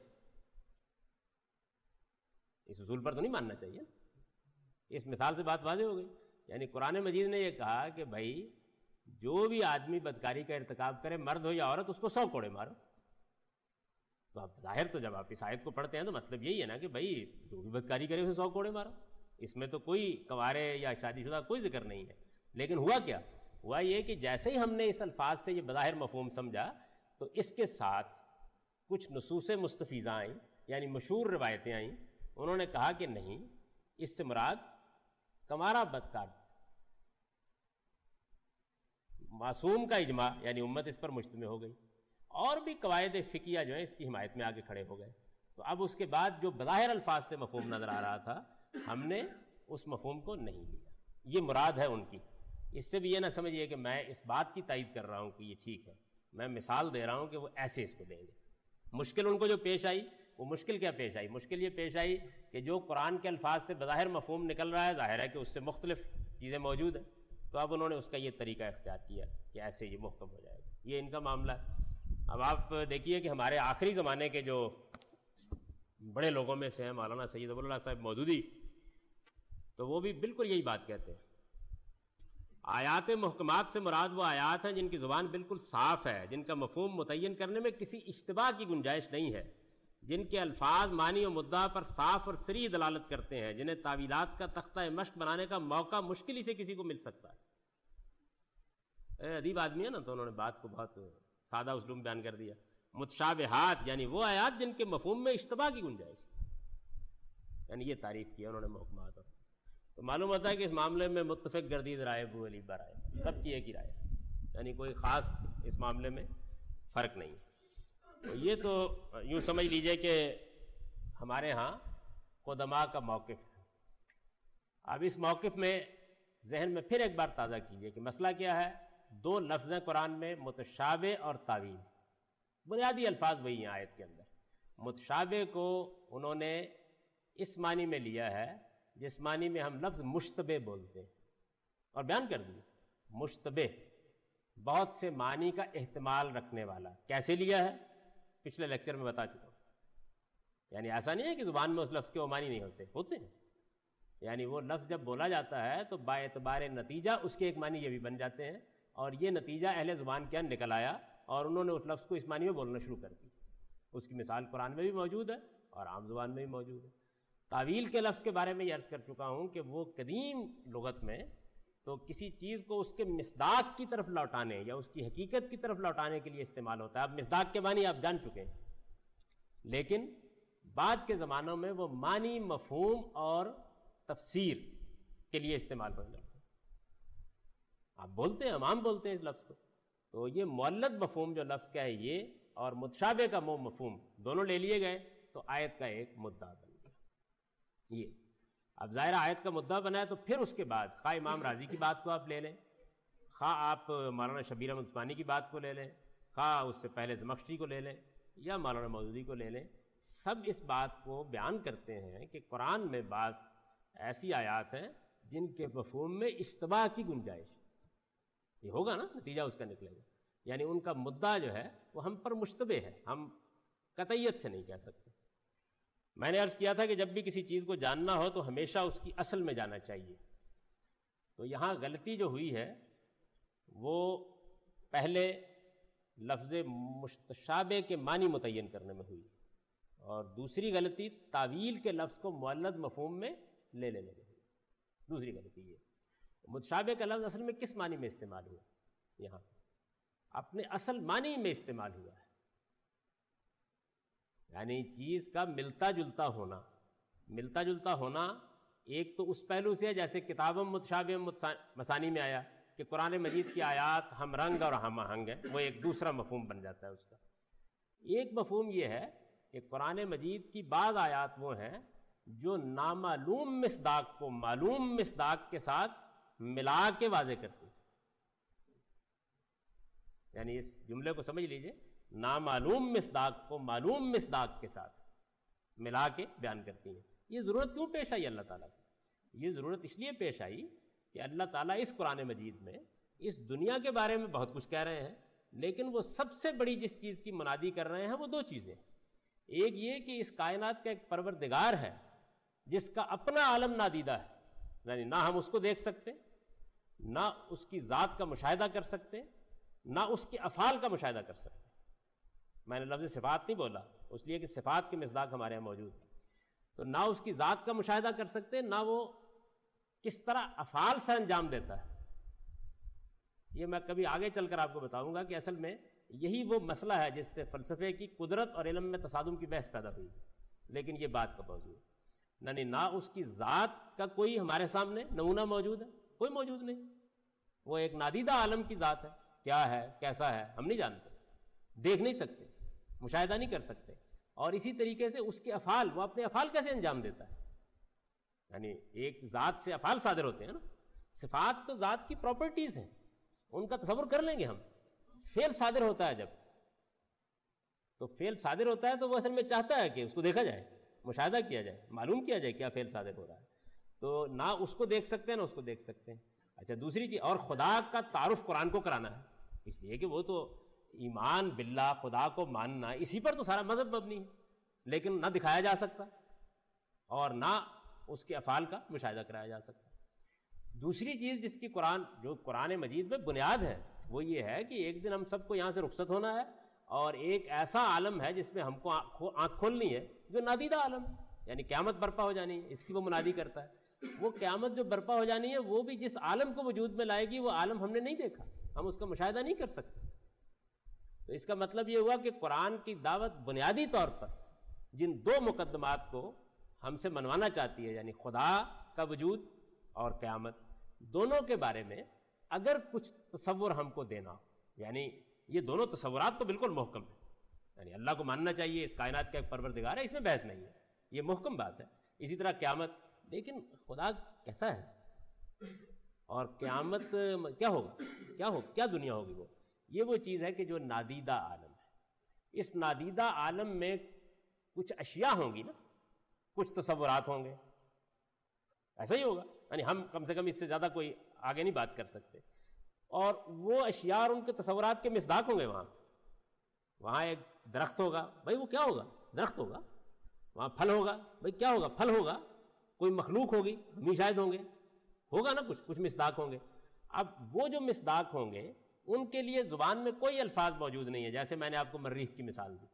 اس اصول پر تو نہیں ماننا چاہیے، اس مثال سے بات واضح ہو گئی، یعنی قرآن مجید نے یہ کہا کہ بھائی جو بھی آدمی بدکاری کا ارتکاب کرے، مرد ہو یا عورت، اس کو سو کوڑے مارو۔ تو اب ظاہر تو جب آپ اس آیت کو پڑھتے ہیں تو مطلب یہی ہے نا کہ بھائی جو بھی بدکاری کرے اسے سو کوڑے مارو، اس میں تو کوئی کنوارے یا شادی شدہ کوئی ذکر نہیں ہے۔ لیکن ہوا کیا؟ ہوا یہ کہ جیسے ہی ہم نے اس الفاظ سے یہ بظاہر مفہوم سمجھا تو اس کے ساتھ کچھ نصوص مستفیضہ آئیں، یعنی مشہور روایتیں آئیں، انہوں نے کہا کہ نہیں، اس سے مراد کمارا بدکار، معصوم کا اجماع، یعنی امت اس پر مجتمع ہو گئی، اور بھی قواعد فقہیہ جو ہیں اس کی حمایت میں آگے کھڑے ہو گئے۔ تو اب اس کے بعد جو بظاہر الفاظ سے مفہوم نظر آ رہا تھا ہم نے اس مفہوم کو نہیں لیا، یہ مراد ہے ان کی۔ اس سے بھی یہ نہ سمجھیے کہ میں اس بات کی تائید کر رہا ہوں کہ یہ ٹھیک ہے، میں مثال دے رہا ہوں کہ وہ ایسے اس کو لیں گے۔ مشکل ان کو جو پیش آئی، وہ مشکل کیا پیش آئی؟ مشکل یہ پیش آئی کہ جو قرآن کے الفاظ سے بظاہر مفہوم نکل رہا ہے، ظاہر ہے کہ اس سے مختلف چیزیں موجود ہیں، تو اب انہوں نے اس کا یہ طریقہ اختیار کیا کہ ایسے یہ محکم ہو جائے گا، یہ ان کا معاملہ ہے۔ اب آپ دیکھیے کہ ہمارے آخری زمانے کے جو بڑے لوگوں میں سے ہیں مولانا سید ابو اللہ صاحب مودودی، تو وہ بھی بالکل یہی بات کہتے ہیں، آیات محکمات سے مراد وہ آیات ہیں جن کی زبان بالکل صاف ہے، جن کا مفہوم متعین کرنے میں کسی اشتباہ کی گنجائش نہیں ہے، جن کے الفاظ معنی و مدعا پر صاف اور صریح دلالت کرتے ہیں، جنہیں تعویلات کا تختہ مشق بنانے کا موقع مشکل ہی سے کسی کو مل سکتا ہے۔ ادیب آدمی ہے نا، تو انہوں نے بات کو بہت سادہ اسلوب بیان کر دیا۔ متشابہات یعنی وہ آیات جن کے مفہوم میں اشتباہ کی گنجائش، یعنی یہ تعریف کیا انہوں نے محکمات۔ تو معلوم ہوتا ہے کہ اس معاملے میں متفق گردید رائے ابو علی برائے، سب کی ایک ہی رائے، یعنی کوئی خاص اس معاملے میں فرق نہیں۔ تو یہ تو یوں سمجھ لیجئے کہ ہمارے ہاں قدماء کا موقف ہے۔ اب اس موقف میں ذہن میں پھر ایک بار تازہ کیجئے کہ مسئلہ کیا ہے دو لفظ ہیں قرآن میں، متشابہ اور تعویل. بنیادی الفاظ وہی ہیں آیت کے اندر. متشابہ کو انہوں نے اس معنی میں لیا ہے جس معنی میں ہم لفظ مشتبہ بولتے ہیں، اور بیان کر دیا. مشتبہ بہت سے معنی کا احتمال رکھنے والا. کیسے لیا ہے پچھلے لیکچر میں بتا چکا ہوں. یعنی ایسا نہیں ہے کہ زبان میں اس لفظ کے وہ معنی نہیں ہوتے، ہوتے ہیں. یعنی وہ لفظ جب بولا جاتا ہے تو با اعتبار نتیجہ اس کے ایک معنی یہ بھی بن جاتے ہیں، اور یہ نتیجہ اہل زبان کے اندر نکل آیا اور انہوں نے اس لفظ کو اس معنی میں بولنا شروع کر دی. اس کی مثال قرآن میں بھی موجود ہے اور عام زبان میں بھی موجود ہے. تعویل کے لفظ کے بارے میں یہ عرض کر چکا ہوں کہ وہ قدیم لغت میں تو کسی چیز کو اس کے مصداق کی طرف لوٹانے یا اس کی حقیقت کی طرف لوٹانے کے لیے استعمال ہوتا ہے. اب مصداق کے معنی آپ جان چکے ہیں، لیکن بعد کے زمانوں میں وہ معنی، مفہوم اور تفسیر کے لیے استعمال ہونے لگتے ہیں. آپ بولتے ہیں، ہم عام بولتے ہیں اس لفظ کو. تو یہ مولد مفہوم جو لفظ کا ہے یہ، اور متشابہ کا وہ مفہوم دونوں لے لیے گئے تو آیت کا ایک مدعا بن گیا. یہ اب ظاہر آیت کا مدعا بنا ہے تو پھر اس کے بعد خواہ امام راضی کی بات کو آپ لے لیں، خواہ آپ مولانا شبیر احمد عثمانی کی بات کو لے لیں، خواہ اس سے پہلے زمخشری کو لے لیں یا مولانا مودودی کو لے لیں، سب اس بات کو بیان کرتے ہیں کہ قرآن میں بعض ایسی آیات ہیں جن کے مفہوم میں اشتباہ کی گنجائش. یہ ہوگا نا، نتیجہ اس کا نکلے گا. یعنی ان کا مدعا جو ہے وہ ہم پر مشتبہ ہے، ہم قطعیت سے نہیں کہہ سکتے. میں نے عرض کیا تھا کہ جب بھی کسی چیز کو جاننا ہو تو ہمیشہ اس کی اصل میں جانا چاہیے. تو یہاں غلطی جو ہوئی ہے وہ پہلے لفظ متشابہ کے معنی متعین کرنے میں ہوئی، اور دوسری غلطی تعویل کے لفظ کو مولد مفہوم میں لے لینے میں ہوئی. دوسری غلطی یہ، متشابہ کا لفظ اصل میں کس معنی میں استعمال ہوا؟ یہاں اپنے اصل معنی میں استعمال ہوا ہے. یعنی چیز کا ملتا جلتا ہونا. ملتا جلتا ہونا ایک تو اس پہلو سے ہے جیسے کتابوں متشابہ مثانی میں آیا کہ قرآن مجید کی آیات ہم رنگ اور ہم آہنگ ہیں، وہ ایک دوسرا مفہوم بن جاتا ہے اس کا. ایک مفہوم یہ ہے کہ قرآن مجید کی بعض آیات وہ ہیں جو نامعلوم مصداق کو معلوم مصداق کے ساتھ ملا کے واضح کرتی ہیں. یعنی اس جملے کو سمجھ لیجئے، نامعلوم مصداق کو معلوم مصداق کے ساتھ ملا کے بیان کرتی ہیں. یہ ضرورت کیوں پیش آئی اللہ تعالیٰ کو؟ یہ ضرورت اس لیے پیش آئی کہ اللہ تعالیٰ اس قرآن مجید میں اس دنیا کے بارے میں بہت کچھ کہہ رہے ہیں، لیکن وہ سب سے بڑی جس چیز کی منادی کر رہے ہیں وہ دو چیزیں. ایک یہ کہ اس کائنات کا ایک پروردگار ہے جس کا اپنا عالم نادیدہ ہے، یعنی نہ ہم اس کو دیکھ سکتے، نہ اس کی ذات کا مشاہدہ کر سکتے، نہ اس کے افعال کا مشاہدہ کر سکتے. میں نے لفظ صفات نہیں بولا اس لیے کہ صفات کے مصداق ہمارے یہاں موجود ہیں. تو نہ اس کی ذات کا مشاہدہ کر سکتے، نہ وہ کس طرح افعال سے انجام دیتا ہے. یہ میں کبھی آگے چل کر آپ کو بتاؤں گا کہ اصل میں یہی وہ مسئلہ ہے جس سے فلسفے کی قدرت اور علم میں تصادم کی بحث پیدا ہوئی. لیکن یہ بات کا موضوع ہے، یعنی نہ اس کی ذات کا کوئی ہمارے سامنے نمونہ موجود ہے، کوئی موجود نہیں. وہ ایک نادیدہ عالم کی ذات ہے، کیا ہے کیسا ہے ہم نہیں جانتے، دیکھ نہیں سکتے، مشاہدہ نہیں کر سکتے. اور اسی طریقے سے اس کے افعال، وہ اپنے افعال کیسے انجام دیتا ہے؟ یعنی ایک ذات سے افعال صادر ہوتے ہیں نا. صفات تو ذات کی پراپرٹیز ہیں، ان کا تصور کر لیں گے ہم. فعل صادر ہوتا ہے جب، تو فعل صادر ہوتا ہے تو وہ اصل میں چاہتا ہے کہ اس کو دیکھا جائے، مشاہدہ کیا جائے، معلوم کیا جائے کیا فعل صادر ہو رہا ہے. تو نہ اس کو دیکھ سکتے ہیں نہ اس کو دیکھ سکتے ہیں. اچھا دوسری چیز، اور خدا کا تعارف قرآن کو کرانا ہے، اس لیے کہ وہ تو ایمان باللہ، خدا کو ماننا، اسی پر تو سارا مذہب مبنی ہے، لیکن نہ دکھایا جا سکتا اور نہ اس کے افعال کا مشاہدہ کرایا جا سکتا. دوسری چیز جس کی قرآن، جو قرآن مجید میں بنیاد ہے، وہ یہ ہے کہ ایک دن ہم سب کو یہاں سے رخصت ہونا ہے، اور ایک ایسا عالم ہے جس میں ہم کو آنکھ کھولنی ہے جو نادیدہ عالم، یعنی قیامت برپا ہو جانی ہے. اس کی وہ منادی کرتا ہے. وہ قیامت جو برپا ہو جانی ہے وہ بھی جس عالم کو وجود میں لائے گی وہ عالم ہم نے نہیں دیکھا، ہم اس کا مشاہدہ نہیں کر سکتے. تو اس کا مطلب یہ ہوا کہ قرآن کی دعوت بنیادی طور پر جن دو مقدمات کو ہم سے منوانا چاہتی ہے، یعنی خدا کا وجود اور قیامت، دونوں کے بارے میں اگر کچھ تصور ہم کو دینا ہو، یعنی یہ دونوں تصورات تو بالکل محکم ہیں. یعنی اللہ کو ماننا چاہیے، اس کائنات کا ایک پروردگار ہے، اس میں بحث نہیں ہے، یہ محکم بات ہے. اسی طرح قیامت. لیکن خدا کیسا ہے؟ اور قیامت کیا ہوگا، کیا ہو کیا دنیا ہوگی، وہ یہ وہ چیز ہے کہ جو نادیدہ عالم ہے۔ اس نادیدہ عالم میں کچھ اشیاء ہوں گی نا، کچھ تصورات ہوں گے، ایسا ہی ہوگا، یعنی ہم کم سے کم اس سے زیادہ کوئی آگے نہیں بات کر سکتے، اور وہ اشیاء اور ان کے تصورات کے مصداق ہوں گے۔ وہاں وہاں ایک درخت ہوگا، بھائی وہ کیا ہوگا، درخت ہوگا۔ وہاں پھل ہوگا، بھائی کیا ہوگا، پھل ہوگا۔ کوئی مخلوق ہوگی، ہم ہی شاید ہوں گے، ہوگا نا، کچھ کچھ مصداق ہوں گے۔ اب وہ جو مصداق ہوں گے ان کے لیے زبان میں کوئی الفاظ موجود نہیں ہے، جیسے میں نے آپ کو مریخ کی مثال دی،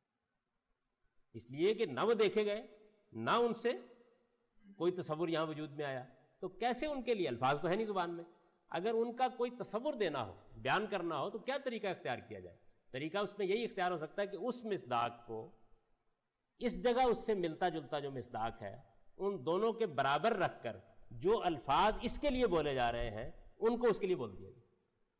اس لیے کہ نہ وہ دیکھے گئے، نہ ان سے کوئی تصور یہاں وجود میں آیا، تو کیسے ان کے لیے الفاظ تو ہے نہیں زبان میں۔ اگر ان کا کوئی تصور دینا ہو، بیان کرنا ہو، تو کیا طریقہ اختیار کیا جائے؟ طریقہ اس میں یہی اختیار ہو سکتا ہے کہ اس مصداق کو اس جگہ اس سے ملتا جلتا جو مصداق ہے ان دونوں کے برابر رکھ کر جو الفاظ اس کے لیے بولے جا رہے ہیں ان کو اس کے لیے بول دیا جائے،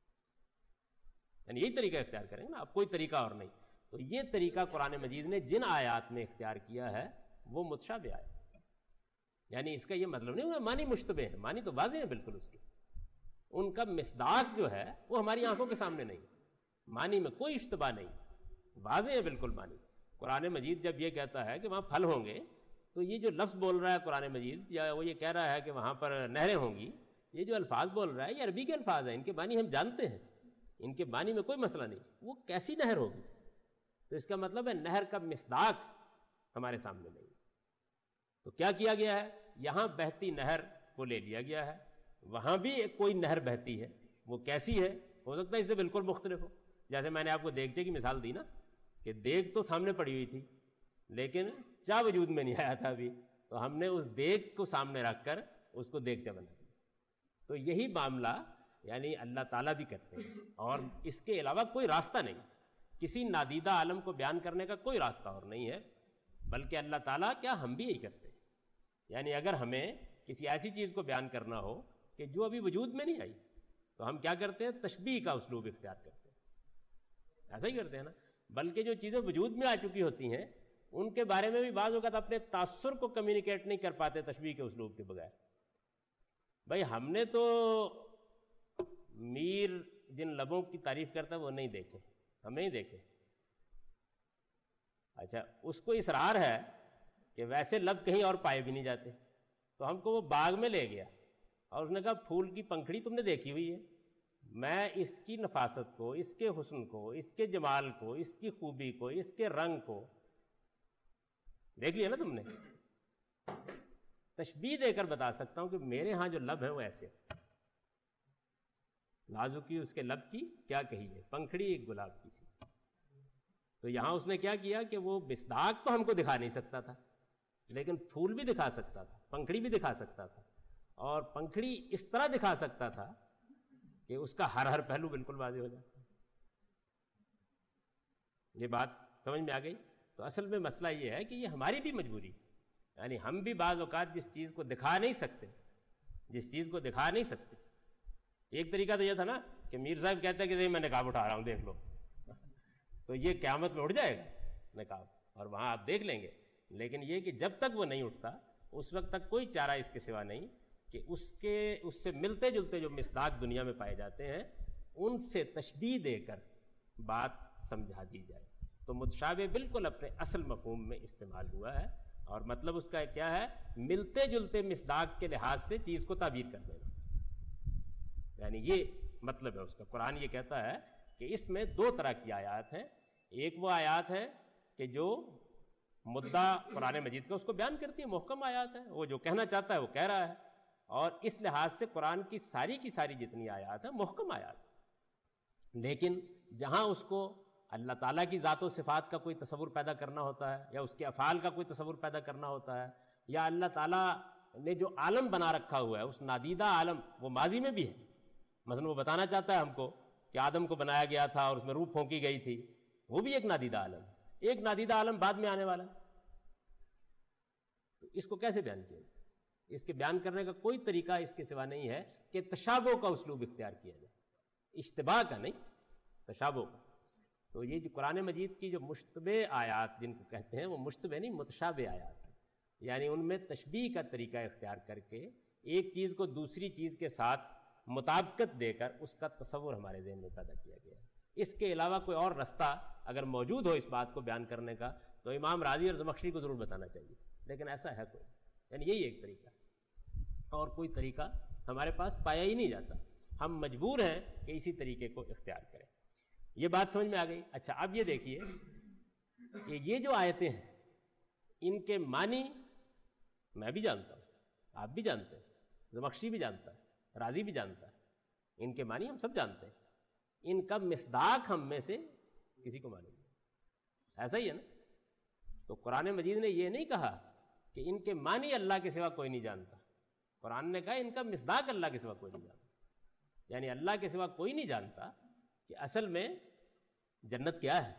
یعنی یہی طریقہ اختیار کریں گے نا، اب کوئی طریقہ اور نہیں۔ تو یہ طریقہ قرآن مجید نے جن آیات میں اختیار کیا ہے وہ متشابہ آیات، یعنی اس کا یہ مطلب نہیں معنی مشتبہ ہے، معنی تو واضح ہے بالکل، اس کے ان کا مصداق جو ہے وہ ہماری آنکھوں کے سامنے نہیں، معنی میں کوئی اشتباہ نہیں، واضح ہے بالکل معنی۔ قرآن مجید جب یہ کہتا ہے کہ وہاں پھل ہوں گے، تو یہ جو لفظ بول رہا ہے قرآن مجید، یا وہ یہ کہہ رہا ہے کہ وہاں پر نہریں ہوں گی، یہ جو الفاظ بول رہا ہے یہ عربی کے الفاظ ہیں، ان کے معنی ہم جانتے ہیں، ان کے معنی میں کوئی مسئلہ نہیں۔ وہ کیسی نہر ہوگی؟ تو اس کا مطلب ہے نہر کا مصداق ہمارے سامنے نہیں۔ تو کیا کیا گیا ہے؟ یہاں بہتی نہر کو لے لیا گیا ہے، وہاں بھی ایک کوئی نہر بہتی ہے، وہ کیسی ہے؟ ہو سکتا ہے اس سے بالکل مختلف ہو، جیسے میں نے آپ کو دیگچے کی مثال دی نا، کہ دیگ تو سامنے پڑی ہوئی تھی لیکن چاہ وجود میں نہیں آیا تھا ابھی، تو ہم نے اس دیگ کو سامنے رکھ کر اس کو دیگچہ بنا دیا۔ تو یہی معاملہ یعنی اللہ تعالیٰ بھی کرتے ہیں، اور اس کے علاوہ کوئی راستہ نہیں، کسی نادیدہ عالم کو بیان کرنے کا کوئی راستہ اور نہیں ہے، بلکہ اللہ تعالیٰ کیا ہم بھی یہی کرتے ہیں۔ یعنی اگر ہمیں کسی ایسی چیز کو بیان کرنا ہو کہ جو ابھی وجود میں نہیں آئی، تو ہم کیا کرتے ہیں؟ تشبیہ کا اسلوب اختیار کرتے ہیں، ایسا ہی کرتے ہیں نا۔ بلکہ جو چیزیں وجود میں آ چکی ہوتی ہیں ان کے بارے میں بھی بعض اوقات اپنے تاثر کو کمیونیکیٹ نہیں کر پاتے تشبیہ کے اسلوب کے بغیر۔ بھائی ہم نے تو میر جن لبوں کی تعریف کرتا ہے وہ نہیں دیکھے، ہم نہیں دیکھے، اچھا اس کو اصرار ہے کہ ویسے لب کہیں اور پائے بھی نہیں جاتے، تو ہم کو وہ باغ میں لے گیا اور اس نے کہا پھول کی پنکھڑی تم نے دیکھی ہوئی ہے، میں اس کی نفاست کو، اس کے حسن کو، اس کے جمال کو، اس کی خوبی کو، اس کے رنگ کو دیکھ لیا نا تم نے، تشبیہ دے کر بتا سکتا ہوں کہ میرے ہاں جو لب ہے وہ ایسے، نازکی اس کے لب کی کیا کہی ہے، پنکھڑی ایک گلاب کی سی۔ تو یہاں اس نے کیا کیا کہ وہ مصداق تو ہم کو دکھا نہیں سکتا تھا، لیکن پھول بھی دکھا سکتا تھا، پنکھڑی بھی دکھا سکتا تھا، اور پنکھڑی اس طرح دکھا سکتا تھا کہ اس کا ہر ہر پہلو بالکل واضح ہو جاتا۔ یہ بات سمجھ میں آ گئی؟ تو اصل میں مسئلہ یہ ہے کہ یہ ہماری بھی مجبوری ہے، یعنی ہم بھی بعض اوقات جس چیز کو دکھا نہیں سکتے، جس چیز کو دکھا نہیں سکتے، ایک طریقہ تو یہ تھا نا کہ میر صاحب کہتے ہیں کہ میں نقاب اٹھا رہا ہوں دیکھ لو، تو یہ قیامت میں اٹھ جائے گا نقاب اور وہاں آپ دیکھ لیں گے، لیکن یہ کہ جب تک وہ نہیں اٹھتا اس وقت تک کوئی چارہ اس کے سوا نہیں کہ اس کے اس سے ملتے جلتے جو مصداق دنیا میں پائے جاتے ہیں ان سے تشبیہ دے کر بات سمجھا دی جائے۔ تو متشابہ بالکل اپنے اصل مفہوم میں استعمال ہوا ہے، اور مطلب اس کا کیا ہے؟ ملتے جلتے مصداق کے لحاظ سے چیز کو تعبیر کر دینا، یعنی یہ مطلب ہے اس کا۔ قرآن یہ کہتا ہے کہ اس میں دو طرح کی آیات ہیں، ایک وہ آیات ہے کہ جو مدعا قرآن مجید کا اس کو بیان کرتی ہے، محکم آیات ہے، وہ جو کہنا چاہتا ہے وہ کہہ رہا ہے، اور اس لحاظ سے قرآن کی ساری کی ساری جتنی آیات ہیں محکم آیات ہیں۔ لیکن جہاں اس کو اللہ تعالیٰ کی ذات و صفات کا کوئی تصور پیدا کرنا ہوتا ہے، یا اس کے افعال کا کوئی تصور پیدا کرنا ہوتا ہے، یا اللہ تعالیٰ نے جو عالم بنا رکھا ہوا ہے اس نادیدہ عالم، وہ ماضی میں بھی ہے، مثلا وہ بتانا چاہتا ہے ہم کو کہ آدم کو بنایا گیا تھا اور اس میں روح پھونکی گئی تھی، وہ بھی ایک نادیدہ عالم ہے، ایک نادیدہ عالم بعد میں آنے والا ہے، تو اس کو کیسے بیان کیا جائے؟ اس کے بیان کرنے کا کوئی طریقہ اس کے سوا نہیں ہے کہ تشابہ کا اسلوب اختیار کیا جائے، اشتباہ کا نہیں، تشابہ کا۔ تو یہ جو قرآن مجید کی جو مشتبہ آیات جن کو کہتے ہیں وہ مشتبہ نہیں متشابہ آیات ہیں، یعنی ان میں تشبیہ کا طریقہ اختیار کر کے ایک چیز کو دوسری چیز کے ساتھ مطابقت دے کر اس کا تصور ہمارے ذہن میں پیدا کیا گیا ہے۔ اس کے علاوہ کوئی اور رستہ اگر موجود ہو اس بات کو بیان کرنے کا تو امام رازی اور زمخشری کو ضرور بتانا چاہیے، لیکن ایسا ہے کوئی، یعنی یہی ایک طریقہ، اور کوئی طریقہ ہمارے پاس پایا ہی نہیں جاتا، ہم مجبور ہیں کہ اسی طریقے کو اختیار کریں۔ یہ بات سمجھ میں آ گئی؟ اچھا اب یہ دیکھیے کہ یہ جو آیتیں ہیں ان کے معنی میں بھی جانتا ہوں، آپ بھی جانتے ہیں، زمخشری بھی جانتا ہے، رازی بھی جانتا ہے، ان کے معنی ہم سب جانتے ہیں، ان کا مصداق ہم میں سے کسی کو معلوم نہیں، ایسا ہی ہے نا؟ تو قرآن مجید نے یہ نہیں کہا کہ ان کے معنی اللہ کے سوا کوئی نہیں جانتا، قرآن نے کہا ان کا مصداق اللہ کے سوا کوئی نہیں جانتا، یعنی اللہ کے سوا کوئی نہیں جانتا کہ اصل میں جنت کیا ہے۔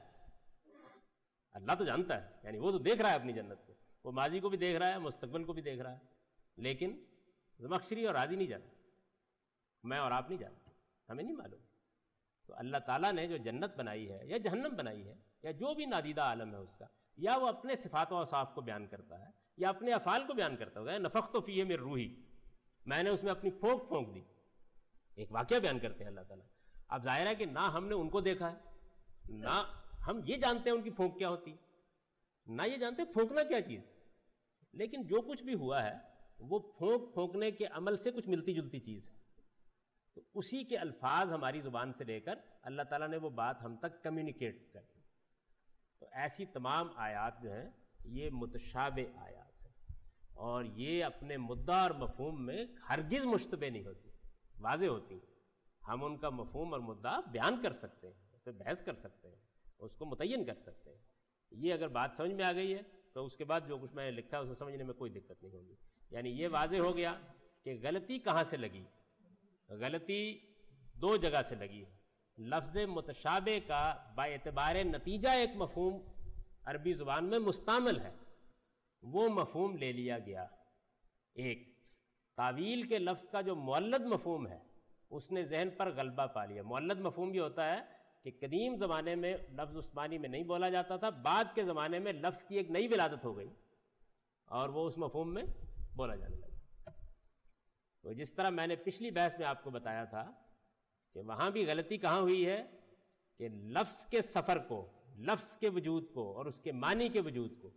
اللہ تو جانتا ہے، یعنی وہ تو دیکھ رہا ہے اپنی جنت کو، وہ ماضی کو بھی دیکھ رہا ہے، مستقبل کو بھی دیکھ رہا ہے، لیکن زمخشری اور رازی نہیں جانتے، میں اور آپ نہیں جانتے، ہمیں نہیں معلوم۔ تو اللہ تعالیٰ نے جو جنت بنائی ہے یا جہنم بنائی ہے یا جو بھی نادیدہ عالم ہے اس کا، یا وہ اپنے صفات و اوصاف کو بیان کرتا ہے یا اپنے افعال کو بیان کرتا ہوگا، نفخت فیہ من روحی، میں نے اس میں اپنی پھونک پھونک دی، ایک واقعہ بیان کرتے ہیں اللہ تعالیٰ۔ اب ظاہر ہے کہ نہ ہم نے ان کو دیکھا ہے، نہ ہم یہ جانتے ہیں ان کی پھونک کیا ہوتی، نہ یہ جانتے پھونکنا کیا چیز، لیکن جو کچھ بھی ہوا ہے وہ پھونک پھونکنے کے عمل سے کچھ ملتی جلتی چیز ہے، تو اسی کے الفاظ ہماری زبان سے لے کر اللہ تعالیٰ نے وہ بات ہم تک کمیونیکیٹ کر دی۔ تو ایسی تمام آیات جو ہیں یہ متشابہ آیات ہیں، اور یہ اپنے مدعا اور مفہوم میں ہرگز مشتبہ نہیں ہوتی، واضح ہوتی ہیں، ہم ان کا مفہوم اور مدعا بیان کر سکتے ہیں، اس پہ بحث کر سکتے ہیں، اس کو متعین کر سکتے ہیں۔ یہ اگر بات سمجھ میں آ گئی ہے تو اس کے بعد جو کچھ میں نے لکھا ہے اسے سمجھنے میں کوئی دقت نہیں ہوگی، یعنی یہ واضح ہو گیا کہ غلطی کہاں سے لگی، غلطی دو جگہ سے لگی ہے۔ لفظ متشابہ کا با اعتبار نتیجہ ایک مفہوم عربی زبان میں مستعمل ہے، وہ مفہوم لے لیا گیا۔ ایک تعویل کے لفظ کا جو مولد مفہوم ہے اس نے ذہن پر غلبہ پا لیا۔ مولد مفہوم یہ ہوتا ہے کہ قدیم زمانے میں لفظ عثمانی میں نہیں بولا جاتا تھا، بعد کے زمانے میں لفظ کی ایک نئی ولادت ہو گئی اور وہ اس مفہوم میں بولا جانے لگا۔ تو جس طرح میں نے پچھلی بحث میں آپ کو بتایا تھا کہ وہاں بھی غلطی کہاں ہوئی ہے کہ لفظ کے سفر کو، لفظ کے وجود کو اور اس کے معنی کے وجود کو،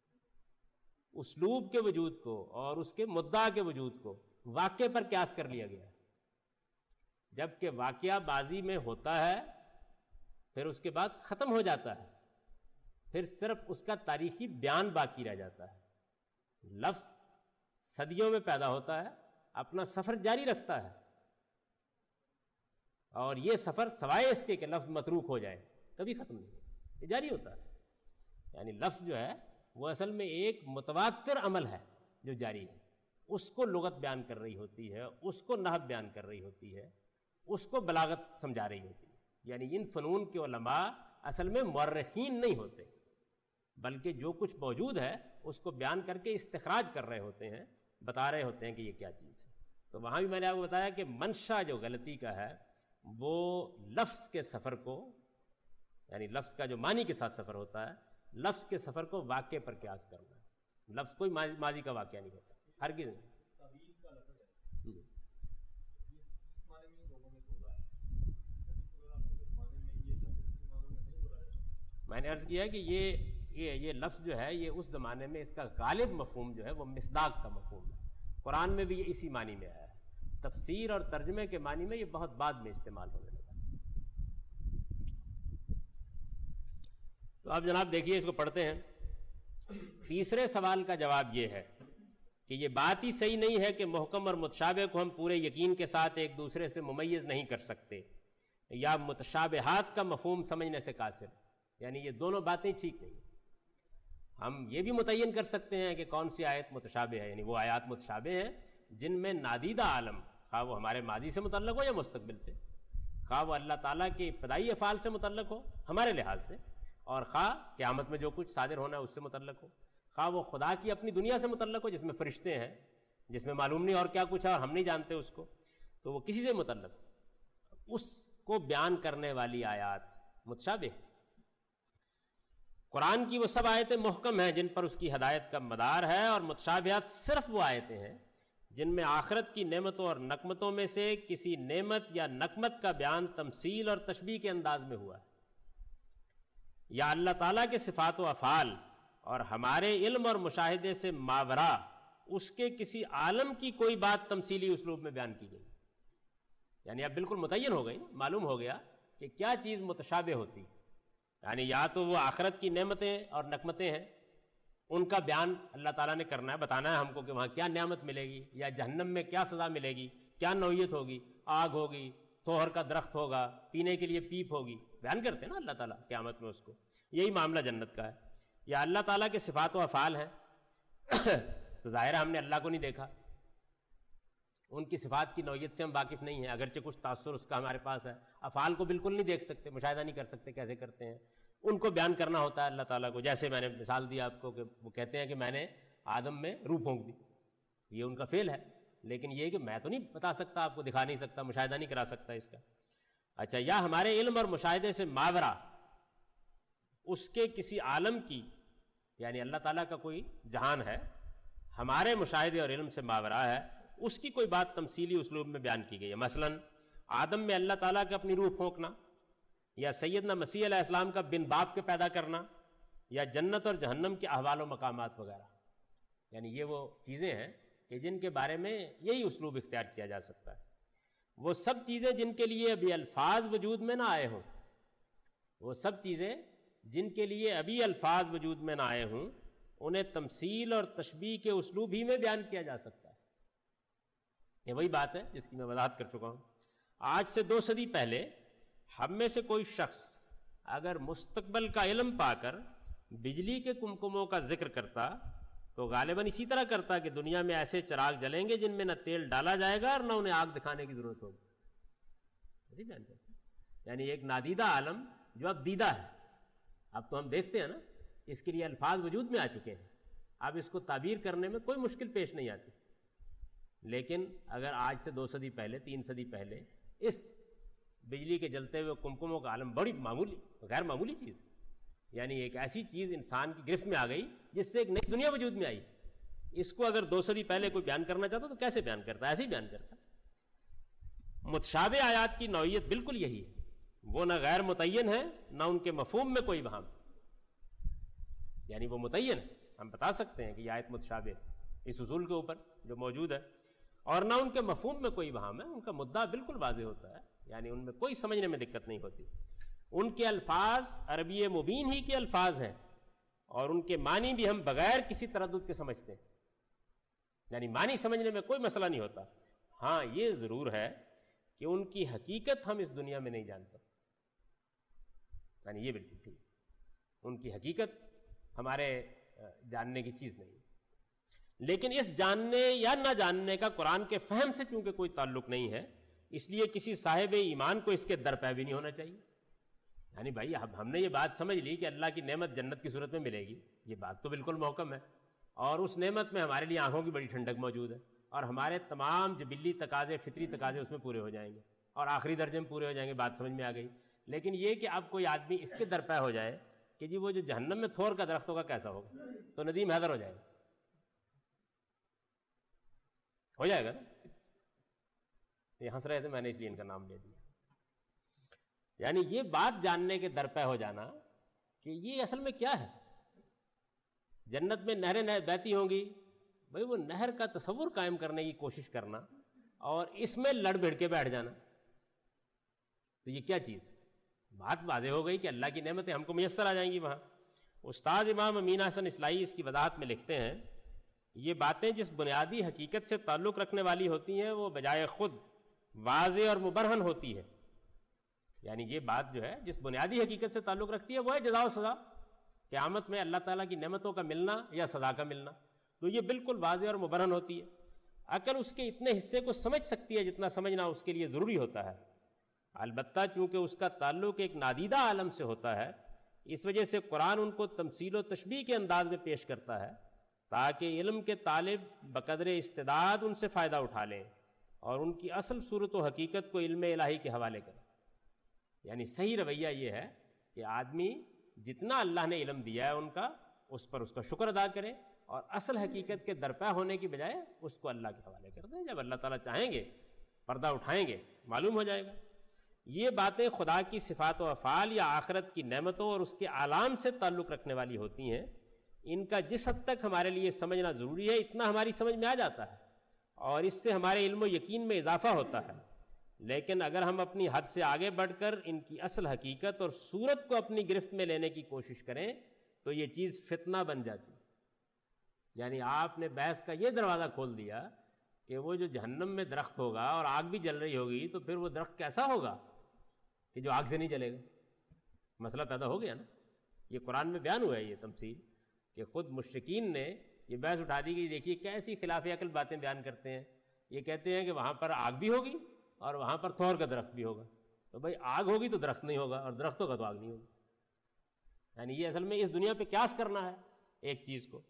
اسلوب کے وجود کو اور اس کے مدعا کے وجود کو واقعے پر قیاس کر لیا گیا، جبکہ واقعہ بازی میں ہوتا ہے پھر اس کے بعد ختم ہو جاتا ہے، پھر صرف اس کا تاریخی بیان باقی رہ جاتا ہے۔ لفظ صدیوں میں پیدا ہوتا ہے، اپنا سفر جاری رکھتا ہے، اور یہ سفر سوائے اس کے کہ لفظ متروک ہو جائے کبھی ختم نہیں ہوتا، یہ جاری ہوتا ہے۔ یعنی لفظ جو ہے وہ اصل میں ایک متواتر عمل ہے جو جاری ہے، اس کو لغت بیان کر رہی ہوتی ہے، اس کو نحو بیان کر رہی ہوتی ہے، اس کو بلاغت سمجھا رہی ہوتی ہے۔ یعنی ان فنون کے علماء اصل میں مورخین نہیں ہوتے، بلکہ جو کچھ موجود ہے اس کو بیان کر کے استخراج کر رہے ہوتے ہیں، بتا رہے ہوتے ہیں کہ یہ کیا چیز ہے۔ تو وہاں بھی میں نے آپ کو بتایا کہ منشا جو غلطی کا ہے وہ لفظ کے سفر کو، یعنی لفظ کا جو معنی کے ساتھ سفر ہوتا ہے، لفظ کے سفر کو واقعے پر قیاس کرنا ہے۔ لفظ کوئی ماضی کا واقعہ نہیں ہوتا، ہرگز نہیں۔ میں نے عرض کیا ہے کہ یہ یہ یہ لفظ جو ہے یہ اس زمانے میں اس کا غالب مفہوم جو ہے وہ مصداق کا مفہوم ہے، قرآن میں بھی یہ اسی معنی میں آیا ہے، تفسیر اور ترجمے کے معنی میں یہ بہت بعد میں استعمال ہونے لگا۔ تو اب جناب دیکھیے اس کو پڑھتے ہیں۔ تیسرے سوال کا جواب یہ ہے کہ یہ بات ہی صحیح نہیں ہے کہ محکم اور متشابہ کو ہم پورے یقین کے ساتھ ایک دوسرے سے ممیز نہیں کر سکتے، یا متشابہات کا مفہوم سمجھنے سے قاصر، یعنی یہ دونوں باتیں ٹھیک نہیں۔ ہم یہ بھی متعین کر سکتے ہیں کہ کون سی آیت متشابہ ہے، یعنی وہ آیات متشابہ ہیں جن میں نادیدہ عالم، خواہ وہ ہمارے ماضی سے متعلق ہو یا مستقبل سے، خواہ وہ اللہ تعالیٰ کے ابتدائی افعال سے متعلق ہو ہمارے لحاظ سے، اور خواہ قیامت میں جو کچھ صادر ہونا ہے اس سے متعلق ہو، خواہ وہ خدا کی اپنی دنیا سے متعلق ہو جس میں فرشتے ہیں، جس میں معلوم نہیں اور کیا کچھ ہے اور ہم نہیں جانتے اس کو، تو وہ کسی سے متعلق، اس کو بیان کرنے والی آیات متشابہ۔ قرآن کی وہ سب آیتیں محکم ہیں جن پر اس کی ہدایت کا مدار ہے، اور متشابہات صرف وہ آیتیں ہیں جن میں آخرت کی نعمتوں اور نقمتوں میں سے کسی نعمت یا نقمت کا بیان تمثیل اور تشبیہ کے انداز میں ہوا ہے، یا اللہ تعالیٰ کے صفات و افعال اور ہمارے علم اور مشاہدے سے ماورا اس کے کسی عالم کی کوئی بات تمثیلی اسلوب میں بیان کی گئی، یعنی اب بالکل متعین ہو گئی، معلوم ہو گیا کہ کیا چیز متشابہ ہوتی، یعنی یا تو وہ آخرت کی نعمتیں اور نقمتیں ہیں، ان کا بیان اللہ تعالیٰ نے کرنا ہے، بتانا ہے ہم کو کہ وہاں کیا نعمت ملے گی، یا جہنم میں کیا سزا ملے گی، کیا نوعیت ہوگی، آگ ہوگی، توہر کا درخت ہوگا، پینے کے لیے پیپ ہوگی، بیان کرتے ہیں نا اللہ تعالیٰ قیامت میں اس کو۔ یہی معاملہ جنت کا ہے۔ یا اللہ تعالیٰ کے صفات و افعال ہیں تو ظاہر ہے ہم نے اللہ کو نہیں دیکھا، ان کی صفات کی نوعیت سے ہم واقف نہیں ہیں، اگرچہ کچھ تاثر اس کا ہمارے پاس ہے۔ افعال کو بالکل نہیں دیکھ سکتے، مشاہدہ نہیں کر سکتے کیسے کرتے ہیں، ان کو بیان کرنا ہوتا ہے اللہ تعالیٰ کو۔ جیسے میں نے مثال دی آپ کو کہ وہ کہتے ہیں کہ میں نے آدم میں روح پھونک دی، یہ ان کا فعل ہے، لیکن یہ کہ میں تو نہیں بتا سکتا، آپ کو دکھا نہیں سکتا، مشاہدہ نہیں کرا سکتا اس کا۔ اچھا، یا ہمارے علم اور مشاہدے سے ماورا اس کے کسی عالم کی، یعنی اللہ تعالیٰ کا کوئی جہان ہے، ہمارے مشاہدے اور علم سے ماورا ہے، اس کی کوئی بات تمثیلی اسلوب میں بیان کی گئی ہے۔ مثلا آدم میں اللہ تعالیٰ کا اپنی روح پھونکنا، یا سیدنا مسیح علیہ السلام کا بن باپ کے پیدا کرنا، یا جنت اور جہنم کے احوال و مقامات وغیرہ، یعنی یہ وہ چیزیں ہیں کہ جن کے بارے میں یہی اسلوب اختیار کیا جا سکتا ہے۔ وہ سب چیزیں جن کے لیے ابھی الفاظ وجود میں نہ آئے ہوں، وہ سب چیزیں جن کے لیے ابھی الفاظ وجود میں نہ آئے ہوں، انہیں تمثیل اور تشبیہ کے اسلوب ہی میں بیان کیا جا سکتا ہے۔ یہ وہی بات ہے جس کی میں وضاحت کر چکا ہوں۔ آج سے دو صدی پہلے ہم میں سے کوئی شخص اگر مستقبل کا علم پا کر بجلی کے کمکموں کا ذکر کرتا تو غالباً اسی طرح کرتا کہ دنیا میں ایسے چراغ جلیں گے جن میں نہ تیل ڈالا جائے گا اور نہ انہیں آگ دکھانے کی ضرورت ہوگی۔ ایسی بیان کرتا ہے، یعنی ایک نادیدہ عالم جو اب دیدہ ہے، اب تو ہم دیکھتے ہیں نا، اس کے لیے الفاظ وجود میں آ چکے ہیں، اب اس کو تعبیر کرنے میں کوئی مشکل پیش نہیں آتی۔ لیکن اگر آج سے دو صدی پہلے، تین صدی پہلے اس بجلی کے جلتے ہوئے کمکموں کا عالم بڑی معمولی غیر معمولی چیز، یعنی ایک ایسی چیز انسان کی گرفت میں آ گئی جس سے ایک نئی دنیا وجود میں آئی، اس کو اگر دو صدی پہلے کوئی بیان کرنا چاہتا تو کیسے بیان کرتا؟ ایسے ہی بیان کرتا۔ متشابہ آیات کی نوعیت بالکل یہی ہے، وہ نہ غیر متعین ہے نہ ان کے مفہوم میں کوئی وہم، یعنی وہ متعین ہے، ہم بتا سکتے ہیں کہ یہ آیت متشابہ ہے اس اصول کے اوپر جو موجود ہے، اور نہ ان کے مفہوم میں کوئی وہم ہے، ان کا مدعا بالکل واضح ہوتا ہے، یعنی ان میں کوئی سمجھنے میں دقت نہیں ہوتی۔ ان کے الفاظ عربی مبین ہی کے الفاظ ہیں، اور ان کے معنی بھی ہم بغیر کسی تردد کے سمجھتے ہیں، یعنی معنی سمجھنے میں کوئی مسئلہ نہیں ہوتا۔ ہاں یہ ضرور ہے کہ ان کی حقیقت ہم اس دنیا میں نہیں جان سکتے، یعنی یہ بالکل ٹھیک، ان کی حقیقت ہمارے جاننے کی چیز نہیں، لیکن اس جاننے یا نہ جاننے کا قرآن کے فہم سے چونکہ کوئی تعلق نہیں ہے، اس لیے کسی صاحب ایمان کو اس کے در پہ بھی نہیں ہونا چاہیے۔ یعنی بھائی اب ہم نے یہ بات سمجھ لی کہ اللہ کی نعمت جنت کی صورت میں ملے گی، یہ بات تو بالکل محکم ہے، اور اس نعمت میں ہمارے لیے آنکھوں کی بڑی ٹھنڈک موجود ہے، اور ہمارے تمام جبلی تقاضے، فطری تقاضے اس میں پورے ہو جائیں گے، اور آخری درجے میں پورے ہو جائیں گے، بات سمجھ میں آ گئی۔ لیکن یہ کہ اب کوئی آدمی اس کے در پہ ہو جائے کہ جی وہ جو جہنم میں تھور کا درخت ہوگا کیسا ہوگا، تو ندیم حیدر ہو جائے گا، ہو جائے گا نا۔ یہ ہنس رہے تھے، میں نے اس لیے ان کا نام لے دیا۔ یعنی یہ بات جاننے کے در پہ ہو جانا کہ یہ اصل میں کیا ہے، جنت میں نہریں نہر بہتی ہوں گی، بھائی وہ نہر کا تصور قائم کرنے کی کوشش کرنا اور اس میں لڑ بھڑ کے بیٹھ جانا، تو یہ کیا چیز ہے؟ بات واضح ہو گئی کہ اللہ کی نعمتیں ہم کو میسر آ جائیں گی وہاں۔ استاد امام امین حسن اصلاحی اس کی وضاحت میں لکھتے ہیں، یہ باتیں جس بنیادی حقیقت سے تعلق رکھنے والی ہوتی ہیں وہ بجائے خود واضح اور مبرہن ہوتی ہے، یعنی یہ بات جو ہے جس بنیادی حقیقت سے تعلق رکھتی ہے وہ ہے جزا و سزا، قیامت میں اللہ تعالیٰ کی نعمتوں کا ملنا یا سزا کا ملنا، تو یہ بالکل واضح اور مبرہن ہوتی ہے۔ عقل اس کے اتنے حصے کو سمجھ سکتی ہے جتنا سمجھنا اس کے لیے ضروری ہوتا ہے، البتہ چونکہ اس کا تعلق ایک نادیدہ عالم سے ہوتا ہے، اس وجہ سے قرآن ان کو تمثیل و تشبیہ کے انداز میں پیش کرتا ہے تاکہ علم کے طالب بقدر استعداد ان سے فائدہ اٹھا لیں اور ان کی اصل صورت و حقیقت کو علم الہی کے حوالے کریں۔ یعنی صحیح رویہ یہ ہے کہ آدمی جتنا اللہ نے علم دیا ہے ان کا، اس پر اس کا شکر ادا کریں اور اصل حقیقت کے درپے ہونے کی بجائے اس کو اللہ کے حوالے کر دیں. جب اللہ تعالیٰ چاہیں گے پردہ اٹھائیں گے معلوم ہو جائے گا. یہ باتیں خدا کی صفات و افعال یا آخرت کی نعمتوں اور اس کے اعلام سے تعلق رکھنے والی ہوتی ہیں. ان کا جس حد تک ہمارے لیے سمجھنا ضروری ہے اتنا ہماری سمجھ میں آ جاتا ہے اور اس سے ہمارے علم و یقین میں اضافہ ہوتا ہے. لیکن اگر ہم اپنی حد سے آگے بڑھ کر ان کی اصل حقیقت اور صورت کو اپنی گرفت میں لینے کی کوشش کریں تو یہ چیز فتنہ بن جاتی. یعنی آپ نے بحث کا یہ دروازہ کھول دیا کہ وہ جو جہنم میں درخت ہوگا اور آگ بھی جل رہی ہوگی تو پھر وہ درخت کیسا ہوگا کہ جو آگ سے نہیں جلے گا. مسئلہ پیدا ہو گیا نا. یہ قرآن میں بیان ہوا ہے یہ تمثیل کہ خود مشرکین نے یہ بحث اٹھا دی کہ دیکھیے کیسی خلاف عقل باتیں بیان کرتے ہیں. یہ کہتے ہیں کہ وہاں پر آگ بھی ہوگی اور وہاں پر تھور کا درخت بھی ہوگا. تو بھائی آگ ہوگی تو درخت نہیں ہوگا اور درخت ہوگا تو آگ نہیں ہوگی. یعنی یہ اصل میں اس دنیا پہ قیاس کرنا ہے ایک چیز کو.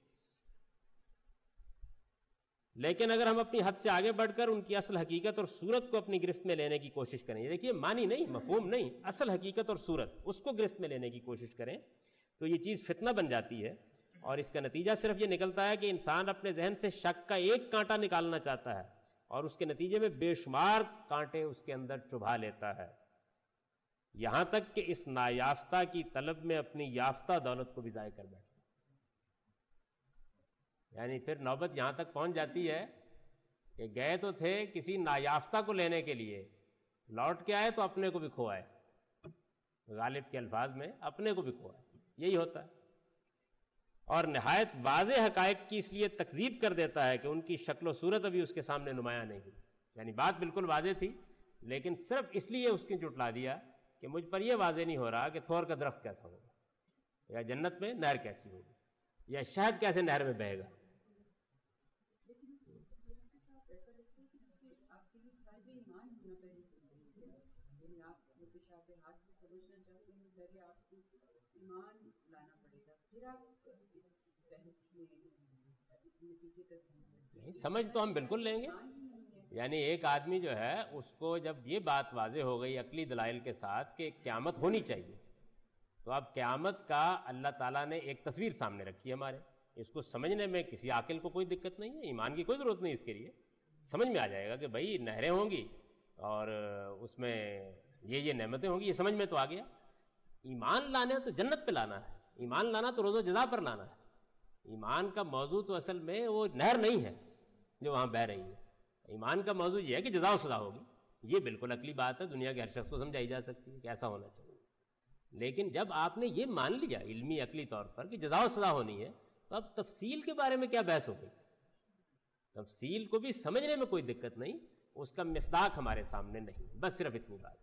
لیکن اگر ہم اپنی حد سے آگے بڑھ کر ان کی اصل حقیقت اور صورت کو اپنی گرفت میں لینے کی کوشش کریں, یہ دیکھیے معنی نہیں مفہوم نہیں, اصل حقیقت اور صورت اس کو گرفت میں لینے کی کوشش کریں تو یہ چیز فتنہ بن جاتی ہے. اور اس کا نتیجہ صرف یہ نکلتا ہے کہ انسان اپنے ذہن سے شک کا ایک کانٹا نکالنا چاہتا ہے اور اس کے نتیجے میں بے شمار کانٹے اس کے اندر چبھا لیتا ہے, یہاں تک کہ اس نایافتہ کی طلب میں اپنی یافتہ دولت کو بھی ضائع کر بیٹھتا. یعنی پھر نوبت یہاں تک پہنچ جاتی ہے کہ گئے تو تھے کسی نایافتہ کو لینے کے لیے, لوٹ کے آئے تو اپنے کو بھی کھوائے. غالب کے الفاظ میں اپنے کو بھی کھوائے. یہی ہوتا ہے. اور نہایت واضح حقائق کی اس لیے تکذیب کر دیتا ہے کہ ان کی شکل و صورت ابھی اس کے سامنے نمایاں نہیں ہوئی. یعنی بات بالکل واضح تھی لیکن صرف اس لیے اس کی جھٹلا دیا کہ مجھ پر یہ واضح نہیں ہو رہا کہ تھور کا درخت کیسا ہوگا یا جنت میں نہر کیسی ہوگی یا شہد کیسے نہر میں بہے گا. نہیں سمجھ تو ہم بالکل لیں گے. یعنی ایک آدمی جو ہے اس کو جب یہ بات واضح ہو گئی عقلی دلائل کے ساتھ کہ قیامت ہونی چاہیے تو اب قیامت کا اللہ تعالیٰ نے ایک تصویر سامنے رکھی ہے ہمارے, اس کو سمجھنے میں کسی عاقل کو کوئی دقت نہیں ہے, ایمان کی کوئی ضرورت نہیں اس کے لیے. سمجھ میں آ جائے گا کہ بھائی نہریں ہوں گی اور اس میں یہ یہ نعمتیں ہوں گی, یہ سمجھ میں تو آ گیا. ایمان لانا تو جنت پہ لانا ہے, ایمان لانا تو روز و جزا پر لانا ہے. ایمان کا موضوع تو اصل میں وہ نہر نہیں ہے جو وہاں بہہ رہی ہے. ایمان کا موضوع یہ ہے کہ جزا و سزا ہوگی. یہ بالکل عقلی بات ہے, دنیا کے ہر شخص کو سمجھائی جا سکتی ہے کہ ایسا ہونا چاہیے. لیکن جب آپ نے یہ مان لیا علمی عقلی طور پر کہ جزا و سزا ہونی ہے تو اب تفصیل کے بارے میں کیا بحث ہو گئی. تفصیل کو بھی سمجھنے میں کوئی دقت نہیں, اس کا مصداق ہمارے سامنے نہیں, بس صرف اتنی بات.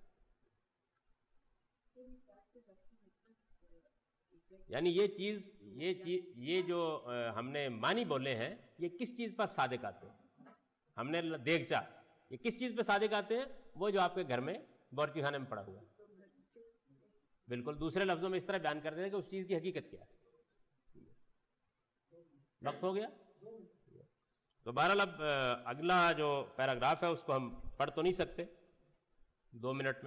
یعنی یہ چیز یہ چیز یہ جو ہم نے معنی بولے ہیں یہ کس چیز پر صادق آتے ہیں. ہم نے دیگچا یہ کس چیز پہ صادق آتے ہیں, وہ جو آپ کے گھر میں بورچی خانے میں پڑا ہوا ہے. بالکل دوسرے لفظوں میں اس طرح بیان کر دیتے ہیں کہ اس چیز کی حقیقت کیا ہے. وقت ہو گیا تو بہرحال اب اگلا جو پیراگراف ہے اس کو ہم پڑھ تو نہیں سکتے دو منٹ میں.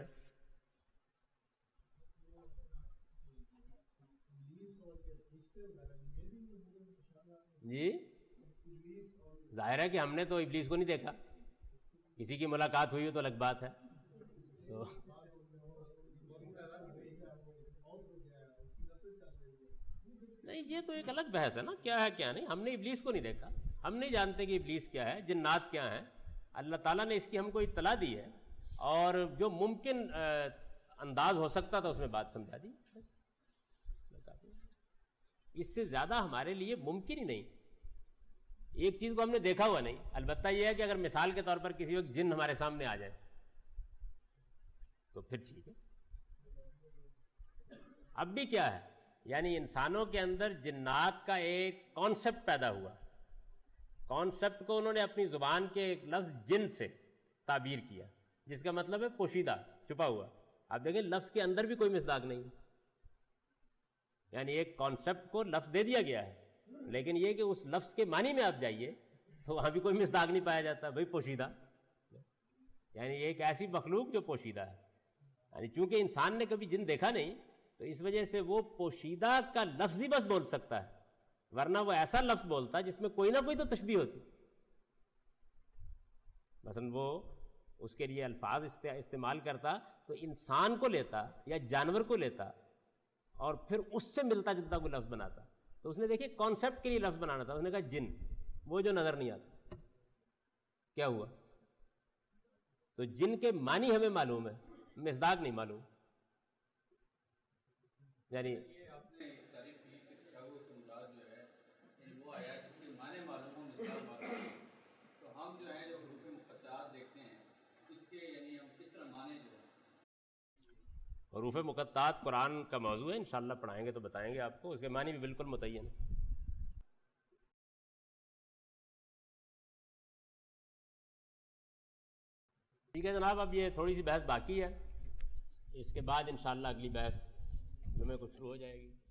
جی ظاہر ہے کہ ہم نے تو ابلیس کو نہیں دیکھا, کسی کی ملاقات ہوئی ہو تو الگ بات ہے. تو نہیں یہ تو ایک الگ بحث ہے نا, کیا ہے کیا نہیں. ہم نے ابلیس کو نہیں دیکھا, ہم نہیں جانتے کہ ابلیس کیا ہے, جنات کیا ہیں. اللہ تعالیٰ نے اس کی ہم کو اطلاع دی ہے اور جو ممکن انداز ہو سکتا تھا اس میں بات سمجھا دی. اس سے زیادہ ہمارے لیے ممکن ہی نہیں. ایک چیز کو ہم نے دیکھا ہوا نہیں. البتہ یہ ہے کہ اگر مثال کے طور پر کسی وقت جن ہمارے سامنے آ جائے تو پھر ٹھیک ہے. اب بھی کیا ہے, یعنی انسانوں کے اندر جنات کا ایک کانسیپٹ پیدا ہوا. کانسیپٹ کو انہوں نے اپنی زبان کے ایک لفظ جن سے تعبیر کیا جس کا مطلب ہے پوشیدہ, چھپا ہوا. آپ دیکھیں لفظ کے اندر بھی کوئی مصداق نہیں, یعنی ایک کانسیپٹ کو لفظ دے دیا گیا ہے لیکن یہ کہ اس لفظ کے معنی میں آپ جائیے تو وہاں بھی کوئی مصداق نہیں پایا جاتا. بھائی پوشیدہ یعنی ایک ایسی مخلوق جو پوشیدہ ہے. یعنی چونکہ انسان نے کبھی جن دیکھا نہیں تو اس وجہ سے وہ پوشیدہ کا لفظ ہی بس بول سکتا ہے, ورنہ وہ ایسا لفظ بولتا جس میں کوئی نہ کوئی تو تشبیہ ہوتی. مثلا وہ اس کے لیے الفاظ استعمال کرتا تو انسان کو لیتا یا جانور کو لیتا اور پھر اس سے ملتا جلتا کوئی لفظ بناتا. تو اس نے دیکھیے کانسیپٹ کے لیے لفظ بنانا تھا, اس نے کہا جن, وہ جو نظر نہیں آتا. کیا ہوا؟ تو جن کے معنی ہمیں معلوم ہے, مصداق نہیں معلوم. یعنی حروف مقطعات قرآن کا موضوع ہے, انشاءاللہ پڑھائیں گے تو بتائیں گے آپ کو, اس کے معنی بھی بالکل متعین ہے. ٹھیک ہے جناب, اب یہ تھوڑی سی بحث باقی ہے, اس کے بعد انشاءاللہ اگلی بحث جمعے کو شروع ہو جائے گی.